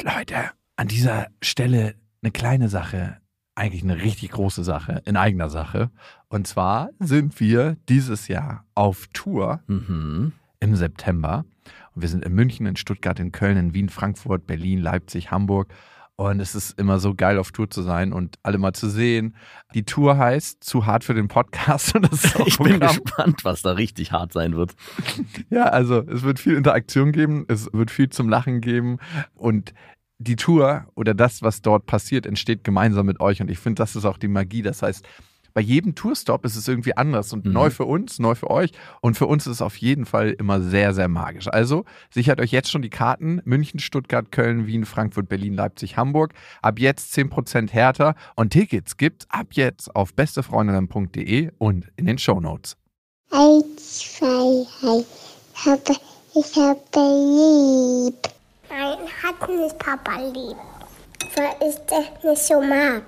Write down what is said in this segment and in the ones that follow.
Leute, an dieser Stelle eine kleine Sache, eigentlich eine richtig große Sache, in eigener Sache. Und zwar sind wir dieses Jahr auf Tour im September. Und wir sind in München, in Stuttgart, in Köln, in Wien, Frankfurt, Berlin, Leipzig, Hamburg. Und es ist immer so geil, auf Tour zu sein und alle mal zu sehen. Die Tour heißt Zu hart für den Podcast. Und das ist auch ich bin gespannt, was da richtig hart sein wird. Ja, also es wird viel Interaktion geben, es wird viel zum Lachen geben und die Tour oder das, was dort passiert, entsteht gemeinsam mit euch und ich finde, das ist auch die Magie. Das heißt, bei jedem Tourstop ist es irgendwie anders und neu für uns, neu für euch und für uns ist es auf jeden Fall immer sehr, sehr magisch. Also sichert euch jetzt schon die Karten: München, Stuttgart, Köln, Wien, Frankfurt, Berlin, Leipzig, Hamburg. Ab jetzt 10% härter und Tickets gibt's ab jetzt auf bestefreundinnen.de und in den Shownotes. 1, 2, 3. Ich habe lieb. Nein, hat nicht Papa lieb. Weil ich das nicht so mag.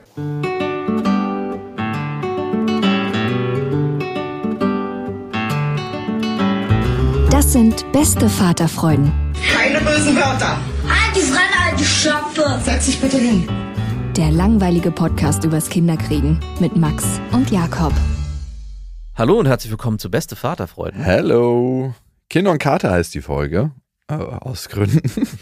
Das sind beste Vaterfreuden. Keine bösen Wörter. Halt die Fremde, alte Schöpfe. Setz dich bitte hin. Der langweilige Podcast übers Kinderkriegen mit Max und Jakob. Hallo und herzlich willkommen zu Beste Vaterfreuden. Hello. Kinder und Kater heißt die Folge. Aus Gründen.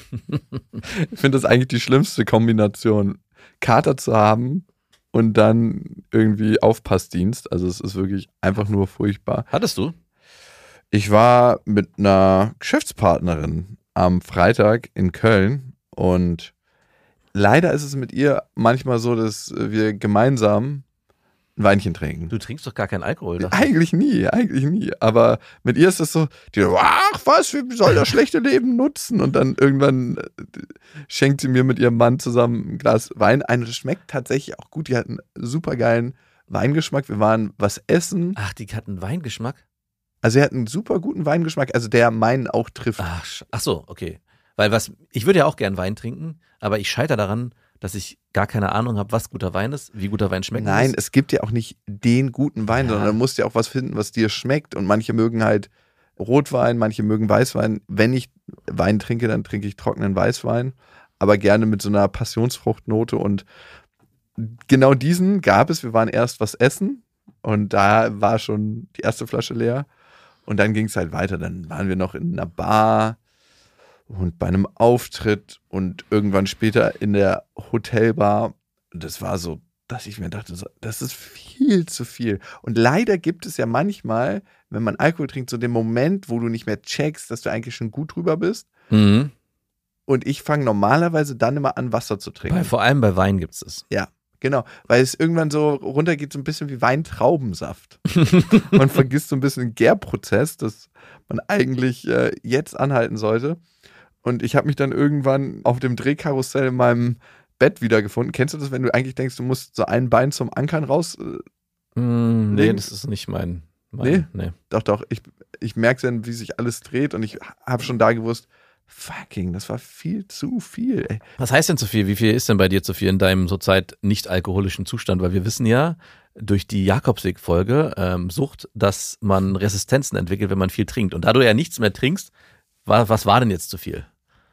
Ich finde das eigentlich die schlimmste Kombination, Kater zu haben und dann irgendwie Aufpassdienst. Also es ist wirklich einfach nur furchtbar. Hattest du? Ich war mit einer Geschäftspartnerin am Freitag in Köln und leider ist es mit ihr manchmal so, dass wir gemeinsam ein Weinchen trinken. Du trinkst doch gar keinen Alkohol. Eigentlich nie. Aber mit ihr ist es so, die so, ach was, wie soll das schlechte Leben nutzen? Und dann irgendwann schenkt sie mir mit ihrem Mann zusammen ein Glas Wein ein. Und es schmeckt tatsächlich auch gut. Die hatten super geilen Weingeschmack. Wir waren was essen. Ach, die hatten Weingeschmack? Also er hat einen super guten Weingeschmack, also der meinen auch trifft. Ach so, okay. Weil ich würde ja auch gern Wein trinken, aber ich scheitere daran, dass ich gar keine Ahnung habe, was guter Wein ist, wie guter Wein schmeckt. Nein, es gibt ja auch nicht den guten Wein, sondern du musst ja auch was finden, was dir schmeckt. Und manche mögen halt Rotwein, manche mögen Weißwein. Wenn ich Wein trinke, dann trinke ich trockenen Weißwein, aber gerne mit so einer Passionsfruchtnote. Und genau diesen gab es. Wir waren erst was essen und da war schon die erste Flasche leer. Und dann ging es halt weiter. Dann waren wir noch in einer Bar und bei einem Auftritt und irgendwann später in der Hotelbar. Und das war so, dass ich mir dachte, das ist viel zu viel. Und leider gibt es ja manchmal, wenn man Alkohol trinkt, so den Moment, wo du nicht mehr checkst, dass du eigentlich schon gut drüber bist. Mhm. Und ich fange normalerweise dann immer an, Wasser zu trinken. Vor allem bei Wein gibt es das. Ja. Genau, weil es irgendwann so runtergeht, so ein bisschen wie Weintraubensaft. Man vergisst so ein bisschen den Gärprozess, dass man eigentlich jetzt anhalten sollte. Und ich habe mich dann irgendwann auf dem Drehkarussell in meinem Bett wiedergefunden. Kennst du das, wenn du eigentlich denkst, du musst so ein Bein zum Ankern raus? Nee, das ist nicht mein. Nee? Doch. Ich merke dann, wie sich alles dreht und ich habe schon da gewusst, fucking, das war viel zu viel, ey. Was heißt denn zu viel? Wie viel ist denn bei dir zu viel in deinem zurzeit nicht alkoholischen Zustand? Weil wir wissen ja durch die Jakobsweg-Folge Sucht, dass man Resistenzen entwickelt, wenn man viel trinkt. Und da du ja nichts mehr trinkst, was war denn jetzt zu viel?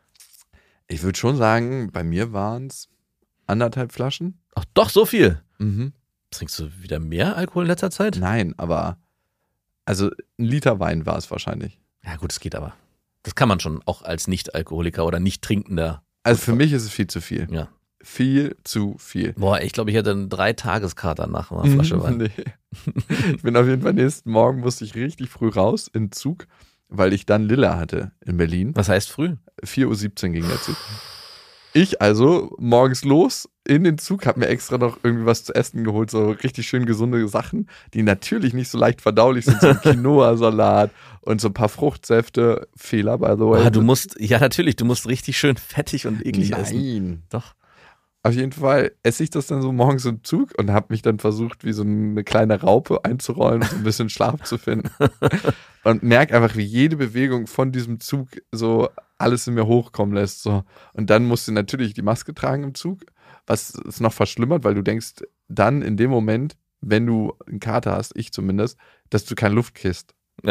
Ich würde schon sagen, bei mir waren es 1,5 Flaschen. Ach doch, so viel? Mhm. Trinkst du wieder mehr Alkohol in letzter Zeit? Nein, aber also 1 Liter Wein war es wahrscheinlich. Ja gut, es geht aber. Das kann man schon auch als Nicht-Alkoholiker oder Nicht-Trinkender. Also für mich ist es viel zu viel. Ja. Viel zu viel. Boah, ich glaube, ich hätte einen 3-Tageskater nach einer Flasche Wein. Nee. Ich bin auf jeden Fall nächsten Morgen musste ich richtig früh raus in Zug, weil ich dann Lilla hatte in Berlin. Was heißt früh? 4:17 Uhr ging der Zug. Ich also morgens los in den Zug, habe mir extra noch irgendwie was zu essen geholt, so richtig schön gesunde Sachen, die natürlich nicht so leicht verdaulich sind, so ein Quinoa-Salat und so ein paar Fruchtsäfte. Fehler, by the way. Du musst richtig schön fettig und eklig essen. Nein. Doch. Auf jeden Fall esse ich das dann so morgens im Zug und habe mich dann versucht, wie so eine kleine Raupe einzurollen und so ein bisschen Schlaf zu finden. Und merke einfach, wie jede Bewegung von diesem Zug so alles in mir hochkommen lässt. So. Und dann musst du natürlich die Maske tragen im Zug, was es noch verschlimmert, weil du denkst dann in dem Moment, wenn du einen Kater hast, ich zumindest, dass du keine Luft kriegst. Ja.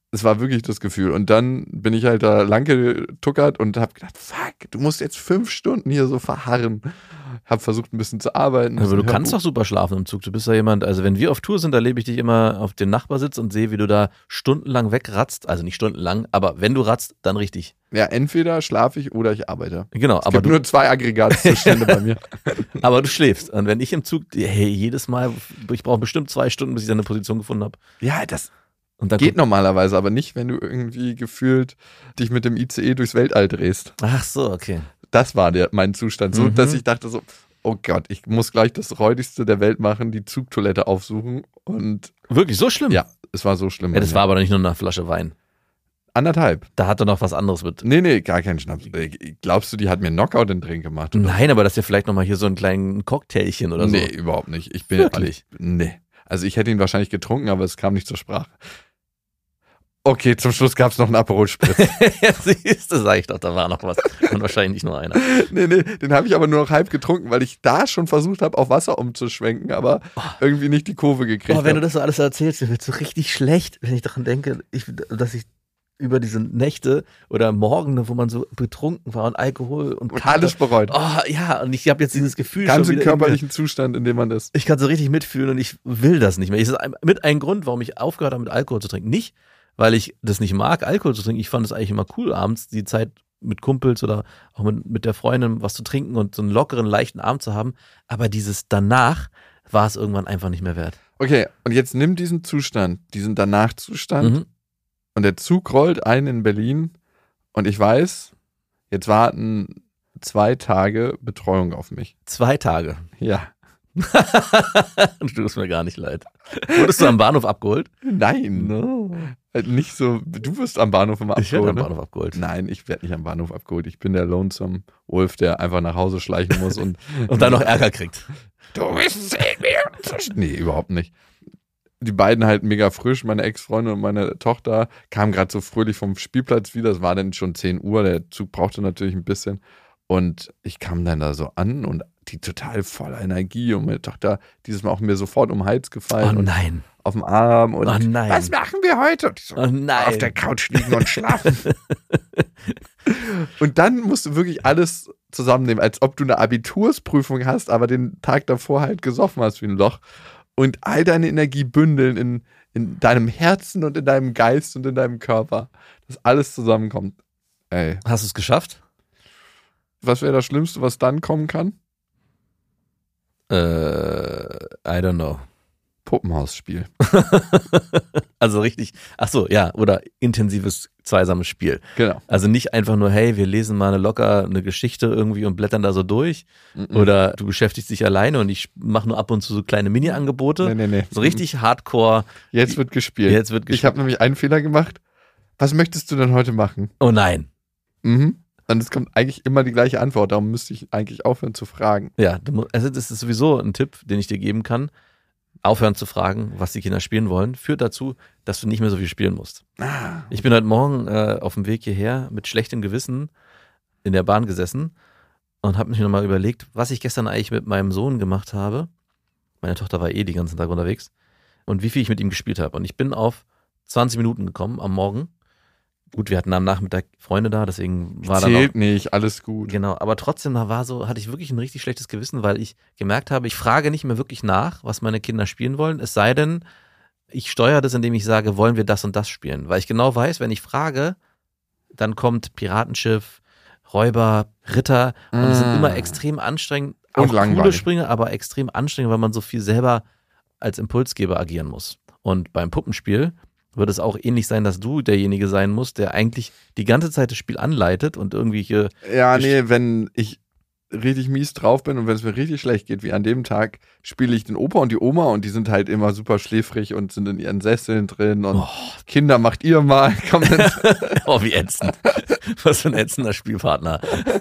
Es war wirklich das Gefühl. Und dann bin ich halt da lang getuckert und habe gedacht, fuck, du musst jetzt 5 Stunden hier so verharren. Habe versucht, ein bisschen zu arbeiten. Aber du kannst doch super schlafen im Zug. Du bist ja jemand, also wenn wir auf Tour sind, erlebe ich dich immer auf dem Nachbarsitz und sehe, wie du da stundenlang wegratzt. Also nicht stundenlang, aber wenn du ratzt, dann richtig. Ja, entweder schlafe ich oder ich arbeite. Genau, Es gibt nur 2 Aggregatzustände bei mir. Aber du schläfst. Und wenn ich im Zug, hey, jedes Mal, ich brauche bestimmt 2 Stunden, bis ich dann eine Position gefunden habe. Ja, das Und dann geht normalerweise, aber nicht, wenn du irgendwie gefühlt dich mit dem ICE durchs Weltall drehst. Ach so, okay. Das war mein Zustand. So, dass ich dachte so, oh Gott, ich muss gleich das Räudigste der Welt machen, die Zugtoilette aufsuchen. Und Wirklich so schlimm? ja, es war so schlimm. Ja, das war aber nicht nur eine Flasche Wein. 1,5. Da hat er noch was anderes mit. Nee, gar kein Schnaps. Glaubst du, die hat mir Knockout in den Drink gemacht? Oder? Nein, aber das ist ja vielleicht nochmal hier so ein kleinen Cocktailchen oder so. Nee, überhaupt nicht. Ich bin Wirklich? Nee. Also ich hätte ihn wahrscheinlich getrunken, aber es kam nicht zur Sprache. Okay, zum Schluss gab es noch einen Aperol Spritz. Ja, siehst du, sag ich doch, da war noch was. Und wahrscheinlich nicht nur einer. Nee, den habe ich aber nur noch halb getrunken, weil ich da schon versucht habe, auf Wasser umzuschwenken, aber irgendwie nicht die Kurve gekriegt Wenn du habe. das so alles erzählst, mir wird so richtig schlecht, wenn ich daran denke, dass ich über diese Nächte oder Morgen, wo man so betrunken war und Alkohol und alles bereut. Oh ja, und ich habe jetzt dieses Gefühl Ganz schon im wieder in mir. körperlichen Zustand, in dem man ist. Ich kann so richtig mitfühlen und ich will das nicht mehr. Das ist mit ein Grund, warum ich aufgehört habe, mit Alkohol zu trinken. Nicht, weil ich das nicht mag, Alkohol zu trinken. Ich fand es eigentlich immer cool, abends die Zeit mit Kumpels oder auch mit der Freundin was zu trinken und so einen lockeren, leichten Abend zu haben. Aber dieses danach war es irgendwann einfach nicht mehr wert. Okay, und jetzt nimm diesen Zustand, diesen Danach-Zustand und der Zug rollt ein in Berlin und ich weiß, jetzt warten 2 Tage Betreuung auf mich. 2 Tage. Ja. Du tust mir gar nicht leid. Wurdest du am Bahnhof abgeholt? Nein. No. Nicht so, du wirst am Bahnhof immer Ich werde abgeholt. am Ne? Bahnhof abgeholt. Nein, ich werde nicht am Bahnhof abgeholt. Ich bin der Lonesome Wolf, der einfach nach Hause schleichen muss und dann noch Ärger kriegt. du bist 10 Minuten. Nee, überhaupt nicht. Die beiden halt mega frisch, meine Ex-Freundin und meine Tochter, kamen gerade so fröhlich vom Spielplatz wieder. Es war dann schon 10 Uhr, der Zug brauchte natürlich ein bisschen. Und ich kam dann da so an und die total voller Energie und meine Tochter dieses Mal auch mir sofort um den Hals gefallen. Oh und nein. auf dem Arm und Oh nein. was machen wir heute? Und ich so, Oh nein. auf der Couch liegen und schlafen. Und dann musst du wirklich alles zusammennehmen, als ob du eine Abitursprüfung hast, aber den Tag davor halt gesoffen hast wie ein Loch. Und all deine Energie bündeln in deinem Herzen und in deinem Geist und in deinem Körper. Dass alles zusammenkommt. Ey, Hast du es geschafft? was wäre das Schlimmste, was dann kommen kann? I don't know. Puppenhausspiel. Also richtig, ach so, ja, oder intensives zweisames Spiel. Genau. Also nicht einfach nur, hey, wir lesen mal eine Geschichte irgendwie und blättern da so durch. Oder du beschäftigst dich alleine und ich mache nur ab und zu so kleine Mini-Angebote. Nee. So richtig hardcore. Jetzt wird gespielt. Jetzt wird gespielt. Ich habe nämlich einen Fehler gemacht. Was möchtest du denn heute machen? Oh nein. Und es kommt eigentlich immer die gleiche Antwort. Darum müsste ich eigentlich aufhören zu fragen. Ja, also das ist sowieso ein Tipp, den ich dir geben kann. Aufhören zu fragen, was die Kinder spielen wollen, führt dazu, dass du nicht mehr so viel spielen musst. Ich bin heute Morgen auf dem Weg hierher mit schlechtem Gewissen in der Bahn gesessen und habe mich nochmal überlegt, was ich gestern eigentlich mit meinem Sohn gemacht habe. Meine Tochter war den ganzen Tag unterwegs und wie viel ich mit ihm gespielt habe. Und ich bin auf 20 Minuten gekommen am Morgen. Gut, wir hatten am Nachmittag Freunde da, deswegen war dann Zählt nicht, alles gut. Genau, aber trotzdem hatte ich wirklich ein richtig schlechtes Gewissen, weil ich gemerkt habe, ich frage nicht mehr wirklich nach, was meine Kinder spielen wollen, es sei denn, ich steuere das, indem ich sage, wollen wir das und das spielen, weil ich genau weiß, wenn ich frage, dann kommt Piratenschiff, Räuber, Ritter und die sind immer extrem anstrengend, auch Und langweilig. coole Sprünge, aber extrem anstrengend, weil man so viel selber als Impulsgeber agieren muss. Und beim Puppenspiel wird es auch ähnlich sein, dass du derjenige sein musst, der eigentlich die ganze Zeit das Spiel anleitet und irgendwie hier. Ja, nee, wenn ich richtig mies drauf bin und wenn es mir richtig schlecht geht, wie an dem Tag, spiele ich den Opa und die Oma und die sind halt immer super schläfrig und sind in ihren Sesseln drin und Kinder, macht ihr mal. Oh, wie ätzend. Was für ein ätzender Spielpartner.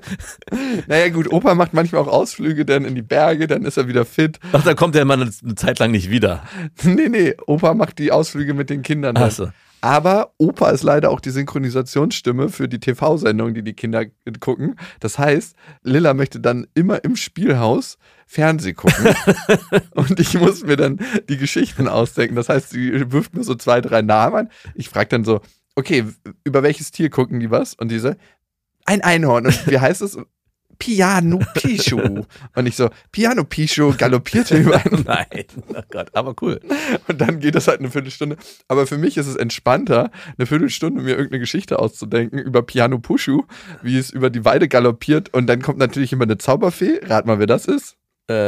Naja gut, Opa macht manchmal auch Ausflüge dann in die Berge, dann ist er wieder fit. Ach, da kommt der Mann eine Zeit lang nicht wieder. Nee, Opa macht die Ausflüge mit den Kindern dann. Ach so. Aber Opa ist leider auch die Synchronisationsstimme für die TV-Sendung, die Kinder gucken. Das heißt, Lilla möchte dann immer im Spielhaus Fernseh gucken. Und ich muss mir dann die Geschichten ausdenken. Das heißt, sie wirft mir so 2, 3 Namen an. Ich frage dann so, okay, über welches Tier gucken die was? Und diese, ein Einhorn. Und wie heißt es? Piano Pichu. Und ich so, Piano Pichu galoppierte über einen. Nein, oh Gott, aber cool. Und dann geht das halt eine Viertelstunde. Aber für mich ist es entspannter, eine Viertelstunde mir irgendeine Geschichte auszudenken über Piano Pushu, wie es über die Weide galoppiert. Und dann kommt natürlich immer eine Zauberfee. Rat mal, wer das ist?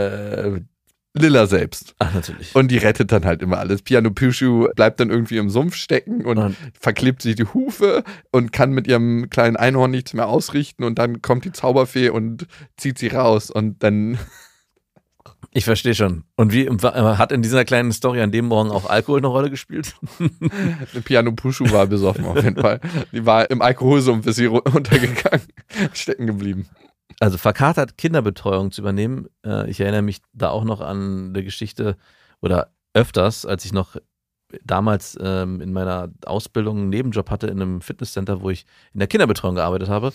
Lilla selbst. Ach, natürlich. Und die rettet dann halt immer alles. Piano Pushu bleibt dann irgendwie im Sumpf stecken und verklebt sich die Hufe und kann mit ihrem kleinen Einhorn nichts mehr ausrichten. Und dann kommt die Zauberfee und zieht sie raus. Und dann... Ich verstehe schon. Und wie hat in dieser kleinen Story an dem Morgen auch Alkohol eine Rolle gespielt? Piano Pushu war besoffen auf jeden Fall. Die war im Alkoholsumpf, ist sie runtergegangen, stecken geblieben. Also verkatert Kinderbetreuung zu übernehmen, ich erinnere mich da auch noch an eine Geschichte oder öfters, als ich noch damals in meiner Ausbildung einen Nebenjob hatte in einem Fitnesscenter, wo ich in der Kinderbetreuung gearbeitet habe.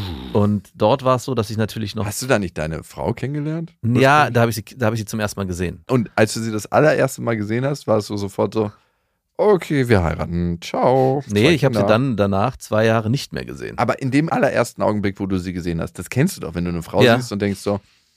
Und dort war es so, dass ich natürlich noch... Hast du da nicht deine Frau kennengelernt? Ja, da habe ich sie zum ersten Mal gesehen. Und als du sie das allererste Mal gesehen hast, war es so sofort so, okay, wir heiraten, ciao. Nee, ich habe sie dann danach 2 Jahre nicht mehr gesehen. Aber in dem allerersten Augenblick, wo du sie gesehen hast, das kennst du doch, wenn du eine Frau siehst und denkst so,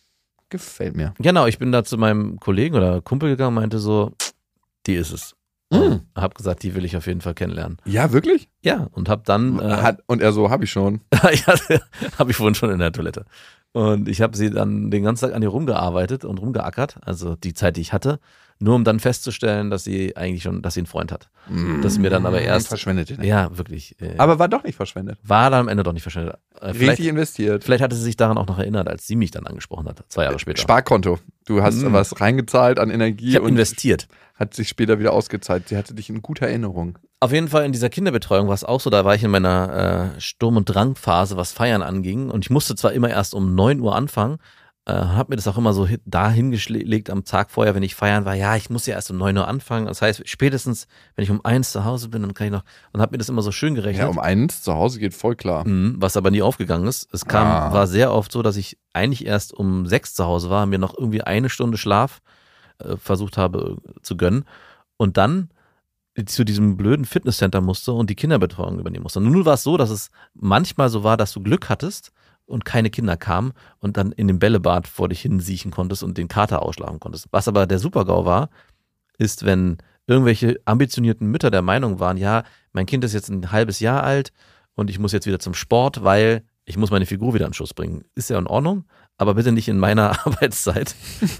gefällt mir. Genau, ich bin da zu meinem Kollegen oder Kumpel gegangen und meinte so, die ist es. Und hab gesagt, die will ich auf jeden Fall kennenlernen. Ja, wirklich? Ja, und hab dann... und er so, hab ich schon. Ja, habe ich vorhin schon in der Toilette. Und ich habe sie dann den ganzen Tag an ihr rumgearbeitet und rumgeackert, also die Zeit, die ich hatte, nur um dann festzustellen, dass sie einen Freund hat. Das mir dann aber erst... Verschwendet den. Ja, wirklich. Aber war doch nicht verschwendet. War dann am Ende doch nicht verschwendet. Richtig investiert. Vielleicht hatte sie sich daran auch noch erinnert, als sie mich dann angesprochen hat, 2 Jahre später. Sparkonto. Du hast was reingezahlt an Energie. Ich habe investiert. Hat sich später wieder ausgezahlt. Sie hatte dich in guter Erinnerung. Auf jeden Fall in dieser Kinderbetreuung war es auch so, da war ich in meiner Sturm- und Drangphase, was Feiern anging. Und ich musste zwar immer erst um 9 Uhr anfangen, habe mir das auch immer so dahin gelegt am Tag vorher, wenn ich feiern war, ja, ich muss ja erst um 9 Uhr anfangen. Das heißt, spätestens, wenn ich um 1 zu Hause bin, dann kann ich noch, und habe mir das immer so schön gerechnet. Ja, um 1 zu Hause geht voll klar. Was aber nie aufgegangen ist. Es war sehr oft so, dass ich eigentlich erst um 6 zu Hause war, mir noch irgendwie 1 Stunde Schlaf versucht habe zu gönnen und dann zu diesem blöden Fitnesscenter musste und die Kinderbetreuung übernehmen musste. Und nun war es so, dass es manchmal so war, dass du Glück hattest und keine Kinder kamen und dann in dem Bällebad vor dich hin siechen konntest und den Kater ausschlagen konntest. Was aber der Super-GAU war, ist, wenn irgendwelche ambitionierten Mütter der Meinung waren, ja, mein Kind ist jetzt ein halbes Jahr alt und ich muss jetzt wieder zum Sport, weil ich muss meine Figur wieder in Schuss bringen. Ist ja in Ordnung, aber bitte nicht in meiner Arbeitszeit.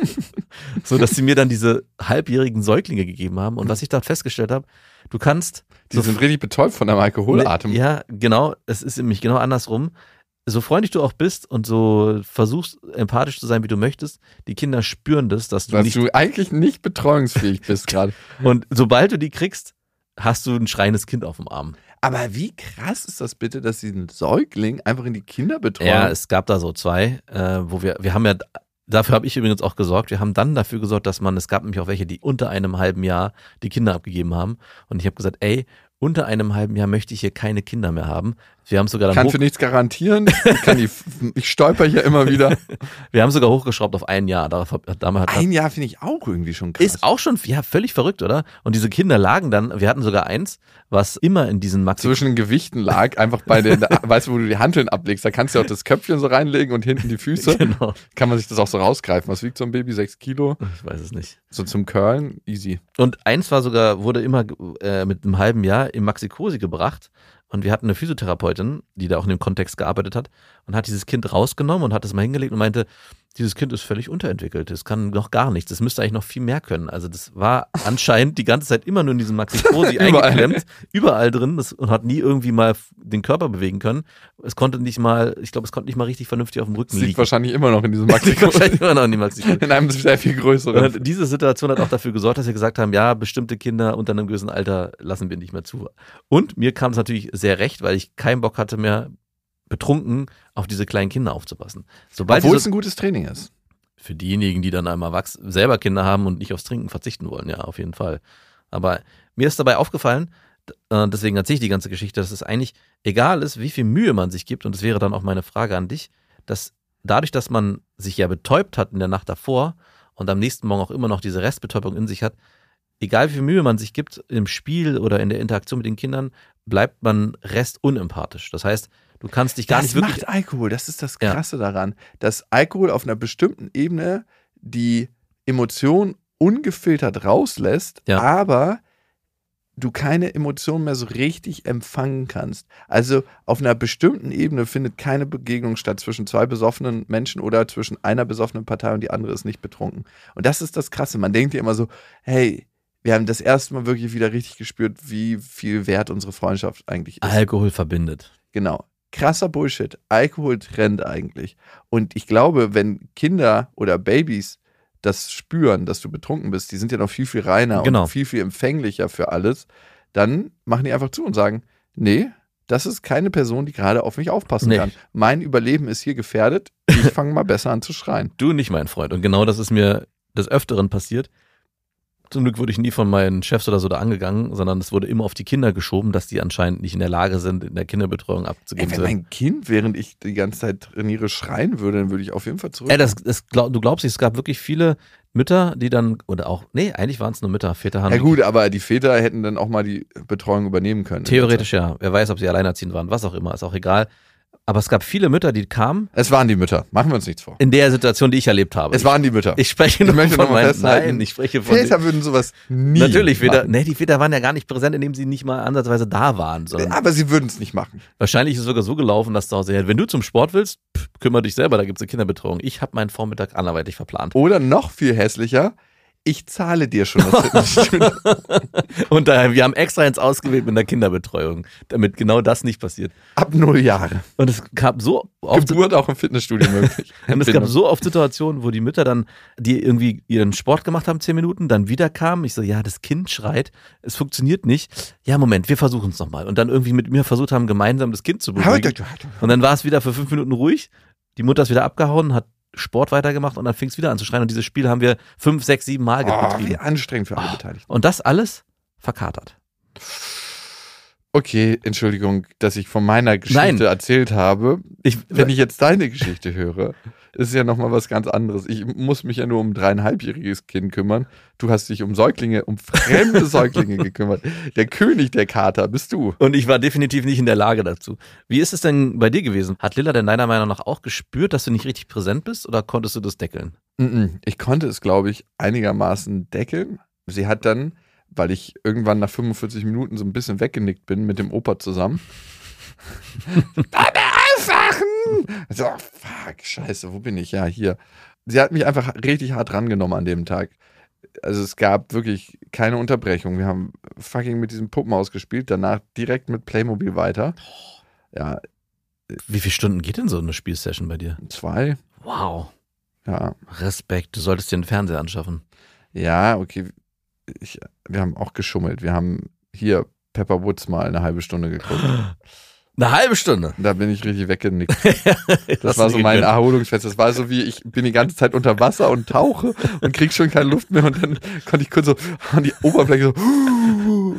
So, dass sie mir dann diese halbjährigen Säuglinge gegeben haben. Und was ich dort festgestellt habe, du kannst... Die sind richtig betäubt von deinem Alkoholatem. Ja, genau. Es ist nämlich genau andersrum. So freundlich du auch bist und so versuchst, empathisch zu sein, wie du möchtest, die Kinder spüren das, dass du eigentlich nicht betreuungsfähig bist gerade. Und sobald du die kriegst, hast du ein schreiendes Kind auf dem Arm. Aber wie krass ist das bitte, dass sie einen Säugling einfach in die Kinderbetreuung... Ja, es gab da so 2, wo wir haben ja, dafür habe ich übrigens auch gesorgt, wir haben dann dafür gesorgt, es gab nämlich auch welche, die unter einem halben Jahr die Kinder abgegeben haben. Und ich habe gesagt, ey, unter einem halben Jahr möchte ich hier keine Kinder mehr haben. Wir haben sogar dann kann für nichts garantieren. Ich stolper hier immer wieder. Wir haben sogar hochgeschraubt auf 1 Jahr. Ein Jahr finde ich auch irgendwie schon krass. Ist auch schon, ja, völlig verrückt, oder? Und diese Kinder lagen dann, wir hatten sogar eins, was immer in diesen zwischen den Gewichten lag, einfach bei den, weißt du, wo du die Hanteln ablegst, da kannst du auch das Köpfchen so reinlegen und hinten die Füße. Genau. Kann man sich das auch so rausgreifen. Was wiegt so ein Baby? 6 Kilo? Ich weiß es nicht. So zum Curlen? Easy. Und eins wurde immer mit einem halben Jahr im Maxi-Cosi gebracht. Und wir hatten eine Physiotherapeutin, die da auch in dem Kontext gearbeitet hat und hat dieses Kind rausgenommen und hat es mal hingelegt und meinte, dieses Kind ist völlig unterentwickelt, es kann noch gar nichts, es müsste eigentlich noch viel mehr können. Also das war anscheinend die ganze Zeit immer nur in diesem Maxi-Cosi eingeklemmt, überall drin und hat nie irgendwie mal den Körper bewegen können. Es konnte nicht mal richtig vernünftig auf dem Rücken liegen. Liegt wahrscheinlich immer noch in diesem Maxi-Cosi. In einem sehr viel größeren. Und diese Situation hat auch dafür gesorgt, dass wir gesagt haben, ja, bestimmte Kinder unter einem gewissen Alter lassen wir nicht mehr zu. Und mir kam es natürlich sehr recht, weil ich keinen Bock hatte mehr, betrunken auf diese kleinen Kinder aufzupassen. Obwohl es ein gutes Training ist. Für diejenigen, die dann einmal selber Kinder haben und nicht aufs Trinken verzichten wollen, ja, auf jeden Fall. Aber mir ist dabei aufgefallen, deswegen erzähle ich die ganze Geschichte, dass es eigentlich egal ist, wie viel Mühe man sich gibt, und das wäre dann auch meine Frage an dich, dass dadurch, dass man sich ja betäubt hat in der Nacht davor und am nächsten Morgen auch immer noch diese Restbetäubung in sich hat, egal wie viel Mühe man sich gibt im Spiel oder in der Interaktion mit den Kindern, bleibt man restunempathisch. Das heißt, du kannst dich gar nicht wirklich... Das macht Alkohol, das ist das Krasse daran, dass Alkohol auf einer bestimmten Ebene die Emotion ungefiltert rauslässt, aber du keine Emotionen mehr so richtig empfangen kannst. Also auf einer bestimmten Ebene findet keine Begegnung statt zwischen zwei besoffenen Menschen oder zwischen einer besoffenen Partei und die andere ist nicht betrunken. Und das ist das Krasse. Man denkt ja immer so, hey, wir haben das erste Mal wirklich wieder richtig gespürt, wie viel wert unsere Freundschaft eigentlich ist. Alkohol verbindet. Genau. Krasser Bullshit. Alkohol trennt eigentlich. Und ich glaube, wenn Kinder oder Babys das spüren, dass du betrunken bist, die sind ja noch viel, viel reiner und viel, viel empfänglicher für alles, dann machen die einfach zu und sagen, nee, das ist keine Person, die gerade auf mich aufpassen kann. Mein Überleben ist hier gefährdet, ich fange mal besser an zu schreien. Du nicht, mein Freund. Und genau das ist mir des Öfteren passiert. Zum Glück wurde ich nie von meinen Chefs oder so da angegangen, sondern es wurde immer auf die Kinder geschoben, dass die anscheinend nicht in der Lage sind, in der Kinderbetreuung abzugeben. Wenn mein Kind, während ich die ganze Zeit trainiere, schreien würde, dann würde ich auf jeden Fall zurück. Du glaubst nicht, es gab wirklich viele Mütter, die dann, oder auch, eigentlich waren es nur Mütter, Väter haben. Ja gut, aber die Väter hätten dann auch mal die Betreuung übernehmen können. Theoretisch ja. Wer weiß, ob sie alleinerziehend waren, was auch immer, ist auch egal. Aber es gab viele Mütter, die kamen. Es waren die Mütter, machen wir uns nichts vor. In der Situation, die ich erlebt habe. Es waren die Mütter. Ich spreche nur von meinen. Nein, ich spreche von. Väter würden sowas nie Natürlich, machen. die Väter waren ja gar nicht präsent, indem sie nicht mal ansatzweise da waren. Aber sie würden es nicht machen. Wahrscheinlich ist es sogar so gelaufen, dass zu Hause, wenn du zum Sport willst, kümmere dich selber, da gibt es eine Kinderbetreuung. Ich habe meinen Vormittag anderweitig verplant. Oder noch viel hässlicher, ich zahle dir schon das Fitnessstudio. Und wir haben extra eins ausgewählt mit einer Kinderbetreuung, damit genau das nicht passiert. Ab 0 Jahre. Und es gab so oft Geburt auch im Fitnessstudio möglich. Und es gab so oft Situationen, wo die Mütter dann, die irgendwie ihren Sport gemacht haben, 10 Minuten, dann wieder kamen. Ich so, ja, das Kind schreit, es funktioniert nicht. Ja, Moment, wir versuchen es nochmal. Und dann irgendwie mit mir versucht haben, gemeinsam das Kind zu beruhigen. Und dann war es wieder für 5 Minuten ruhig. Die Mutter ist wieder abgehauen, hat Sport weitergemacht und dann fing es wieder an zu schreien. Und dieses Spiel haben wir 5, 6, 7 Mal betrieben. Wie anstrengend für alle Beteiligten. Und das alles verkatert. Okay, Entschuldigung, dass ich von meiner Geschichte erzählt habe. Wenn ich jetzt deine Geschichte höre, ist ja nochmal was ganz anderes. Ich muss mich ja nur um ein 3,5-jähriges Kind kümmern. Du hast dich um fremde Säuglinge gekümmert. Der König der Kater bist du. Und ich war definitiv nicht in der Lage dazu. Wie ist es denn bei dir gewesen? Hat Lilla denn deiner Meinung nach auch gespürt, dass du nicht richtig präsent bist oder konntest du das deckeln? Ich konnte es, glaube ich, einigermaßen deckeln. Sie hat dann, weil ich irgendwann nach 45 Minuten so ein bisschen weggenickt bin mit dem Opa zusammen. So, fuck, scheiße, wo bin ich? Ja, hier. Sie hat mich einfach richtig hart rangenommen an dem Tag. Also es gab wirklich keine Unterbrechung. Wir haben fucking mit diesem Puppenhaus gespielt, danach direkt mit Playmobil weiter. Ja. Wie viele Stunden geht denn so eine Spielsession bei dir? 2. Wow. Ja. Respekt, du solltest dir einen Fernseher anschaffen. Ja, okay. Wir haben auch geschummelt. Wir haben hier Pepper Woods mal eine halbe Stunde geguckt. Eine halbe Stunde? Da bin ich richtig weggenickt. Das war so mein Erholungsfest. Das war so wie, ich bin die ganze Zeit unter Wasser und tauche und krieg schon keine Luft mehr und dann konnte ich kurz so an die Oberfläche so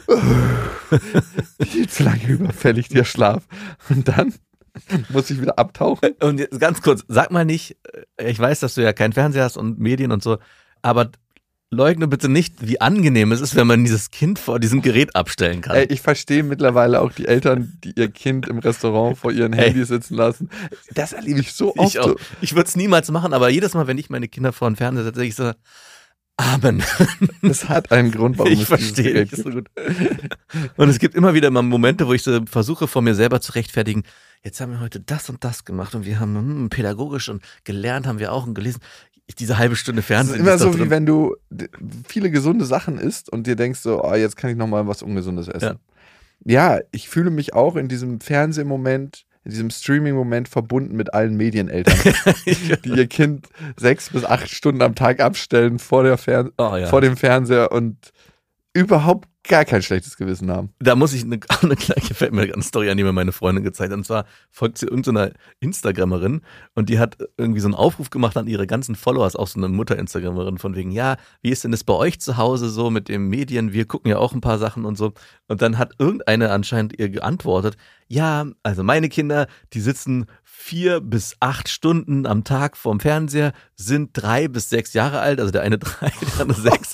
viel zu lange überfällig, der Schlaf. Und dann muss ich wieder abtauchen. Und jetzt ganz kurz, sag mal nicht, ich weiß, dass du ja keinen Fernseher hast und Medien und so, aber leugne bitte nicht, wie angenehm es ist, wenn man dieses Kind vor diesem Gerät abstellen kann. Ich verstehe mittlerweile auch die Eltern, die ihr Kind im Restaurant vor ihren Handys sitzen lassen. Das erlebe ich so oft. Ich würde es niemals machen, aber jedes Mal, wenn ich meine Kinder vor den Fernseher setze, ich so, Amen. Das hat einen Grund, warum ich verstehe. Das so gut. Und es gibt immer wieder mal Momente, wo ich so versuche, vor mir selber zu rechtfertigen, jetzt haben wir heute das und das gemacht und wir haben pädagogisch und gelernt haben wir auch und gelesen. Diese halbe Stunde Fernsehen. Das ist immer so, wie wenn du viele gesunde Sachen isst und dir denkst so, jetzt kann ich nochmal was Ungesundes essen. Ja, ich fühle mich auch in diesem Fernsehmoment, in diesem Streaming-Moment verbunden mit allen Medieneltern, die ihr Kind 6 bis 8 Stunden am Tag abstellen vor dem Fernseher und überhaupt gar kein schlechtes Gewissen haben. Da muss ich gefällt mir eine Story an, die mir meine Freundin gezeigt hat. Und zwar folgt sie irgendeiner Instagrammerin und die hat irgendwie so einen Aufruf gemacht an ihre ganzen Followers, auch so eine Mutter-Instagrammerin von wegen, ja, wie ist denn das bei euch zu Hause so mit den Medien? Wir gucken ja auch ein paar Sachen und so. Und dann hat irgendeine anscheinend ihr geantwortet, ja, also meine Kinder, die sitzen 4 bis 8 Stunden am Tag vorm Fernseher, sind 3 bis 6 Jahre alt, also der eine 3, der andere 6.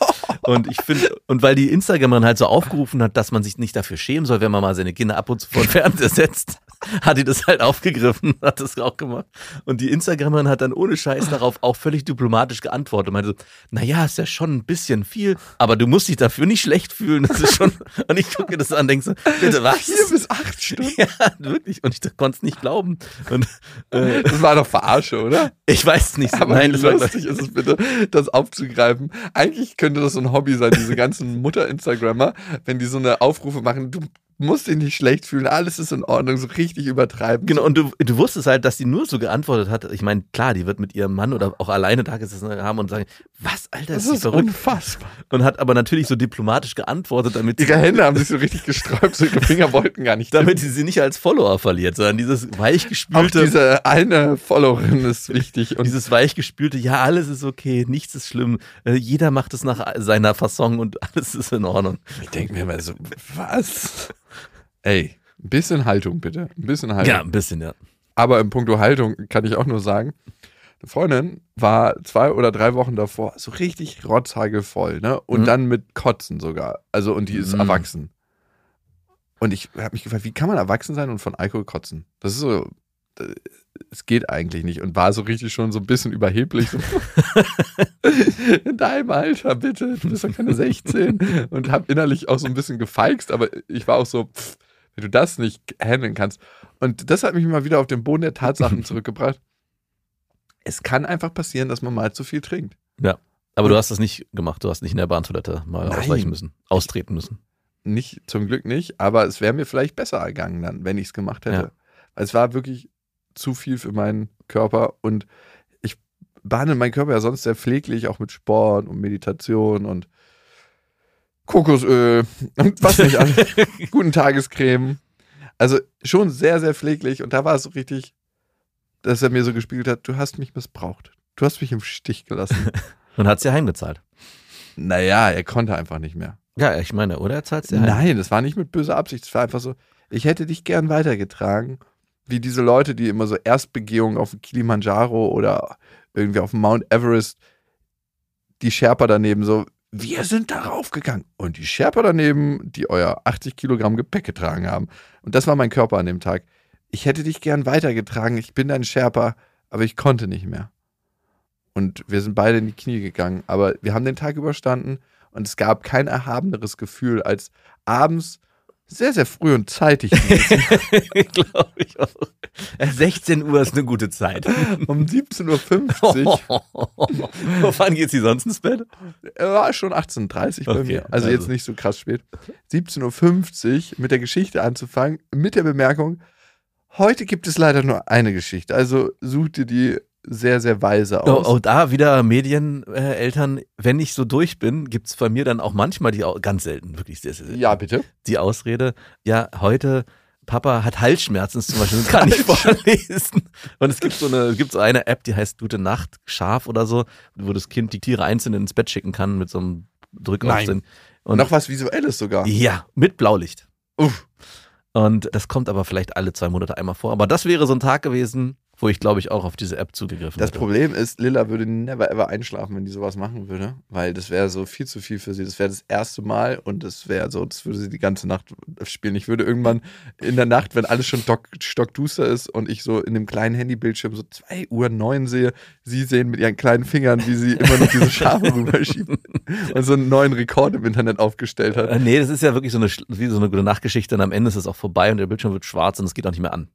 Und ich finde, und weil die Instagramerin halt so aufgerufen hat, dass man sich nicht dafür schämen soll, wenn man mal seine Kinder ab und zu vor den Fernseher setzt, hat die das halt aufgegriffen, hat das auch gemacht. Und die Instagramerin hat dann ohne Scheiß darauf auch völlig diplomatisch geantwortet und meinte so, naja, ist ja schon ein bisschen viel, aber du musst dich dafür nicht schlecht fühlen. Das ist schon, und ich gucke das an und denke so, bitte was? 4 bis 8 Stunden? Ja, wirklich. Und ich konnte es nicht glauben. Und, das war doch Verarsche, oder? Ich weiß es nicht. Aber Nein, wie lustig ist es bitte, das aufzugreifen. Eigentlich könnte das so ein Hobby sein, diese ganzen Mutter-Instagrammer, wenn die so eine Aufrufe machen, du musst dich nicht schlecht fühlen, alles ist in Ordnung, so richtig übertreiben. Genau, und du wusstest halt, dass die nur so geantwortet hat. Ich meine, klar, die wird mit ihrem Mann oder auch alleine da gesessen haben und sagen, was, Alter, das ist ist verrückt. unfassbar. Und hat aber natürlich so diplomatisch geantwortet, damit Ihre Hände haben sich so richtig gesträubt, so ihre Finger wollten gar nicht. damit sie nicht als Follower verliert, sondern dieses Auch weichgespülte, diese eine Followerin ist wichtig. Und dieses weichgespülte, ja, alles ist okay, nichts ist schlimm, jeder macht es nach seiner Fasson und alles ist in Ordnung. ich denke mir immer so, was? Ey, ein bisschen Haltung bitte, ein bisschen Haltung. Ja, ein bisschen, ja. Aber im Puncto Haltung kann ich auch nur sagen, eine Freundin war 2 oder 3 Wochen davor so richtig rotzhagelvoll, ne? Und dann mit Kotzen sogar. Also, und die ist erwachsen. Und ich habe mich gefragt, wie kann man erwachsen sein und von Alkohol kotzen? Das ist so, es geht eigentlich nicht. Und war so richtig schon so ein bisschen überheblich. So, in deinem Alter, bitte, du bist doch keine 16. Und habe innerlich auch so ein bisschen gefeixt, aber ich war auch so, wenn du das nicht handeln kannst. Und das hat mich mal wieder auf den Boden der Tatsachen zurückgebracht. Es kann einfach passieren, dass man mal zu viel trinkt. Ja, aber du hast das nicht gemacht, du hast nicht in der Bahntoilette mal ausweichen müssen, austreten müssen. Nicht, zum Glück nicht, aber es wäre mir vielleicht besser ergangen dann, wenn ich es gemacht hätte. Ja. Weil es war wirklich zu viel für meinen Körper und ich behandle meinen Körper ja sonst sehr pfleglich, auch mit Sport und Meditation und Kokosöl und was nicht alles. Guten Tagescreme. Also schon sehr, sehr pfleglich und da war es so richtig, dass er mir so gespiegelt hat, du hast mich missbraucht. Du hast mich im Stich gelassen. Und hat sie ja heimgezahlt. Naja, er konnte einfach nicht mehr. Ja, ich meine, oder er zahlt sie heim? Nein, das war nicht mit böser Absicht. Es war einfach so, ich hätte dich gern weitergetragen, wie diese Leute, die immer so Erstbegehungen auf dem Kilimanjaro oder irgendwie auf dem Mount Everest, die Sherpa daneben so, wir sind darauf gegangen. Und die Sherpa daneben, die euer 80 Kilogramm Gepäck getragen haben. Und das war mein Körper an dem Tag. Ich hätte dich gern weitergetragen, ich bin dein Sherpa, aber ich konnte nicht mehr. Und wir sind beide in die Knie gegangen, aber wir haben den Tag überstanden und es gab kein erhabeneres Gefühl, als abends sehr, sehr früh und zeitig Glaube ich auch. 16 Uhr ist eine gute Zeit. um 17.50 Uhr. Wann geht's die sonst ins Bett? War schon 18.30 Uhr bei Okay, mir, also jetzt nicht so krass spät. 17.50 Uhr mit der Geschichte anzufangen, mit der Bemerkung, heute gibt es leider nur eine Geschichte, also such dir die sehr, sehr weise aus. Oh, da wieder Medieneltern, wenn ich so durch bin, gibt es bei mir dann auch manchmal ganz selten, wirklich sehr, sehr selten, Ja, bitte. die Ausrede, ja, heute Papa hat Halsschmerzen zum Beispiel, das kann ich vorlesen. Und es gibt so eine App, die heißt Gute Nacht, Schaf oder so, wo das Kind die Tiere einzeln ins Bett schicken kann mit so einem Drückaufsinn. Und Noch was Visuelles sogar. ja, mit Blaulicht. Uff. Und das kommt aber vielleicht alle 2 Monate einmal vor. Aber das wäre so ein Tag gewesen, wo ich, glaube ich, auch auf diese App zugegriffen Das hätte. Problem ist, Lilla würde never ever einschlafen, wenn die sowas machen würde, weil das wäre so viel zu viel für sie. Das wäre das erste Mal und das wäre so, das würde sie die ganze Nacht spielen. Ich würde irgendwann in der Nacht, wenn alles schon stockduster ist und ich so in dem kleinen Handybildschirm so 2:09 Uhr sehe, sie sehen mit ihren kleinen Fingern, wie sie immer noch diese Schafe rüberschieben und so einen neuen Rekord im Internet aufgestellt hat. Nee, das ist ja wirklich wie so eine gute Nachtgeschichte und am Ende ist es auch vorbei und der Bildschirm wird schwarz und es geht auch nicht mehr an.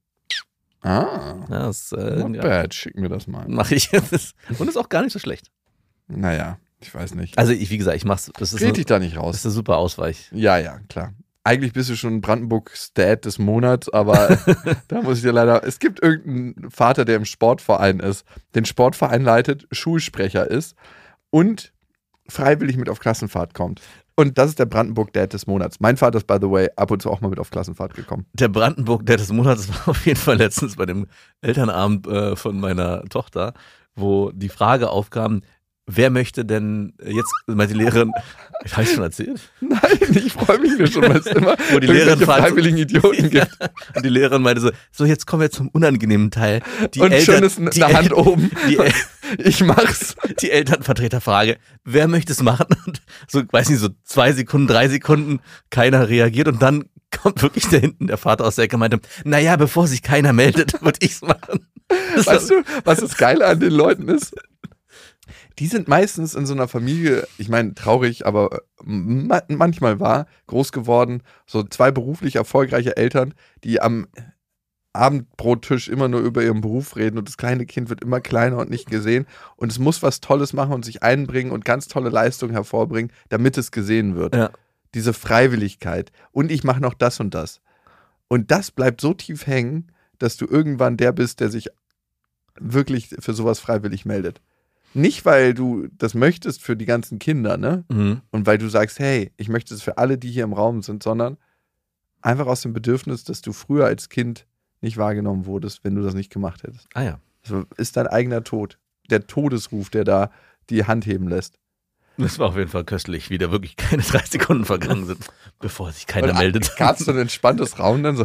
Ah, Ja, das not bad. Schick mir das mal. mache ich. Und ist auch gar nicht so schlecht. Naja, ich weiß nicht. Also wie gesagt, ich mach's. Das ist Red dich da nicht das raus. ist eine super Ausweich. Ja, klar. Eigentlich bist du schon Brandenburg-Stat des Monats, aber da muss ich dir leider. Es gibt irgendeinen Vater, der im Sportverein ist, den Sportverein leitet, Schulsprecher ist und freiwillig mit auf Klassenfahrt kommt. Und das ist der Brandenburg-Dad des Monats. Mein Vater ist, by the way, ab und zu auch mal mit auf Klassenfahrt gekommen. Der Brandenburg, der des Monats war auf jeden Fall letztens bei dem Elternabend von meiner Tochter, wo die Frage aufkam, wer möchte denn jetzt, meinte die Lehrerin, habe ich schon erzählt? Nein, ich freue mich nur schon, weil es immer Wo die Lehrerin freiwilligen Idioten gibt. Und die Lehrerin meinte so jetzt kommen wir zum unangenehmen Teil. Die und Eltern, schon ist eine Hand oben. Ich mach's. Die Elternvertreterfrage, wer möchte es machen? Und so, weiß nicht, so 2 Sekunden, 3 Sekunden, keiner reagiert und dann kommt wirklich da hinten der Vater aus der Ecke und meinte, naja, bevor sich keiner meldet, würde ich's machen. Weißt du, was das Geile an den Leuten ist? Die sind meistens in so einer Familie, ich meine, traurig, aber manchmal wahr, groß geworden. So 2 beruflich erfolgreiche Eltern, die am Abendbrottisch immer nur über ihren Beruf reden und das kleine Kind wird immer kleiner und nicht gesehen. Und es muss was Tolles machen und sich einbringen und ganz tolle Leistungen hervorbringen, damit es gesehen wird. Ja. Diese Freiwilligkeit. Und ich mache noch das und das. Und das bleibt so tief hängen, dass du irgendwann der bist, der sich wirklich für sowas freiwillig meldet. Nicht, weil du das möchtest für die ganzen Kinder, ne? Mhm. Und weil du sagst, hey, ich möchte es für alle, die hier im Raum sind, sondern einfach aus dem Bedürfnis, dass du früher als Kind nicht wahrgenommen wurdest, wenn du das nicht gemacht hättest. Ah ja. Das ist dein eigener Tod. Der Todesruf, der da die Hand heben lässt. Das war auf jeden Fall köstlich, wie da wirklich keine 3 Sekunden vergangen sind, bevor sich keiner meldet. Gab es so ein entspanntes Raum dann so?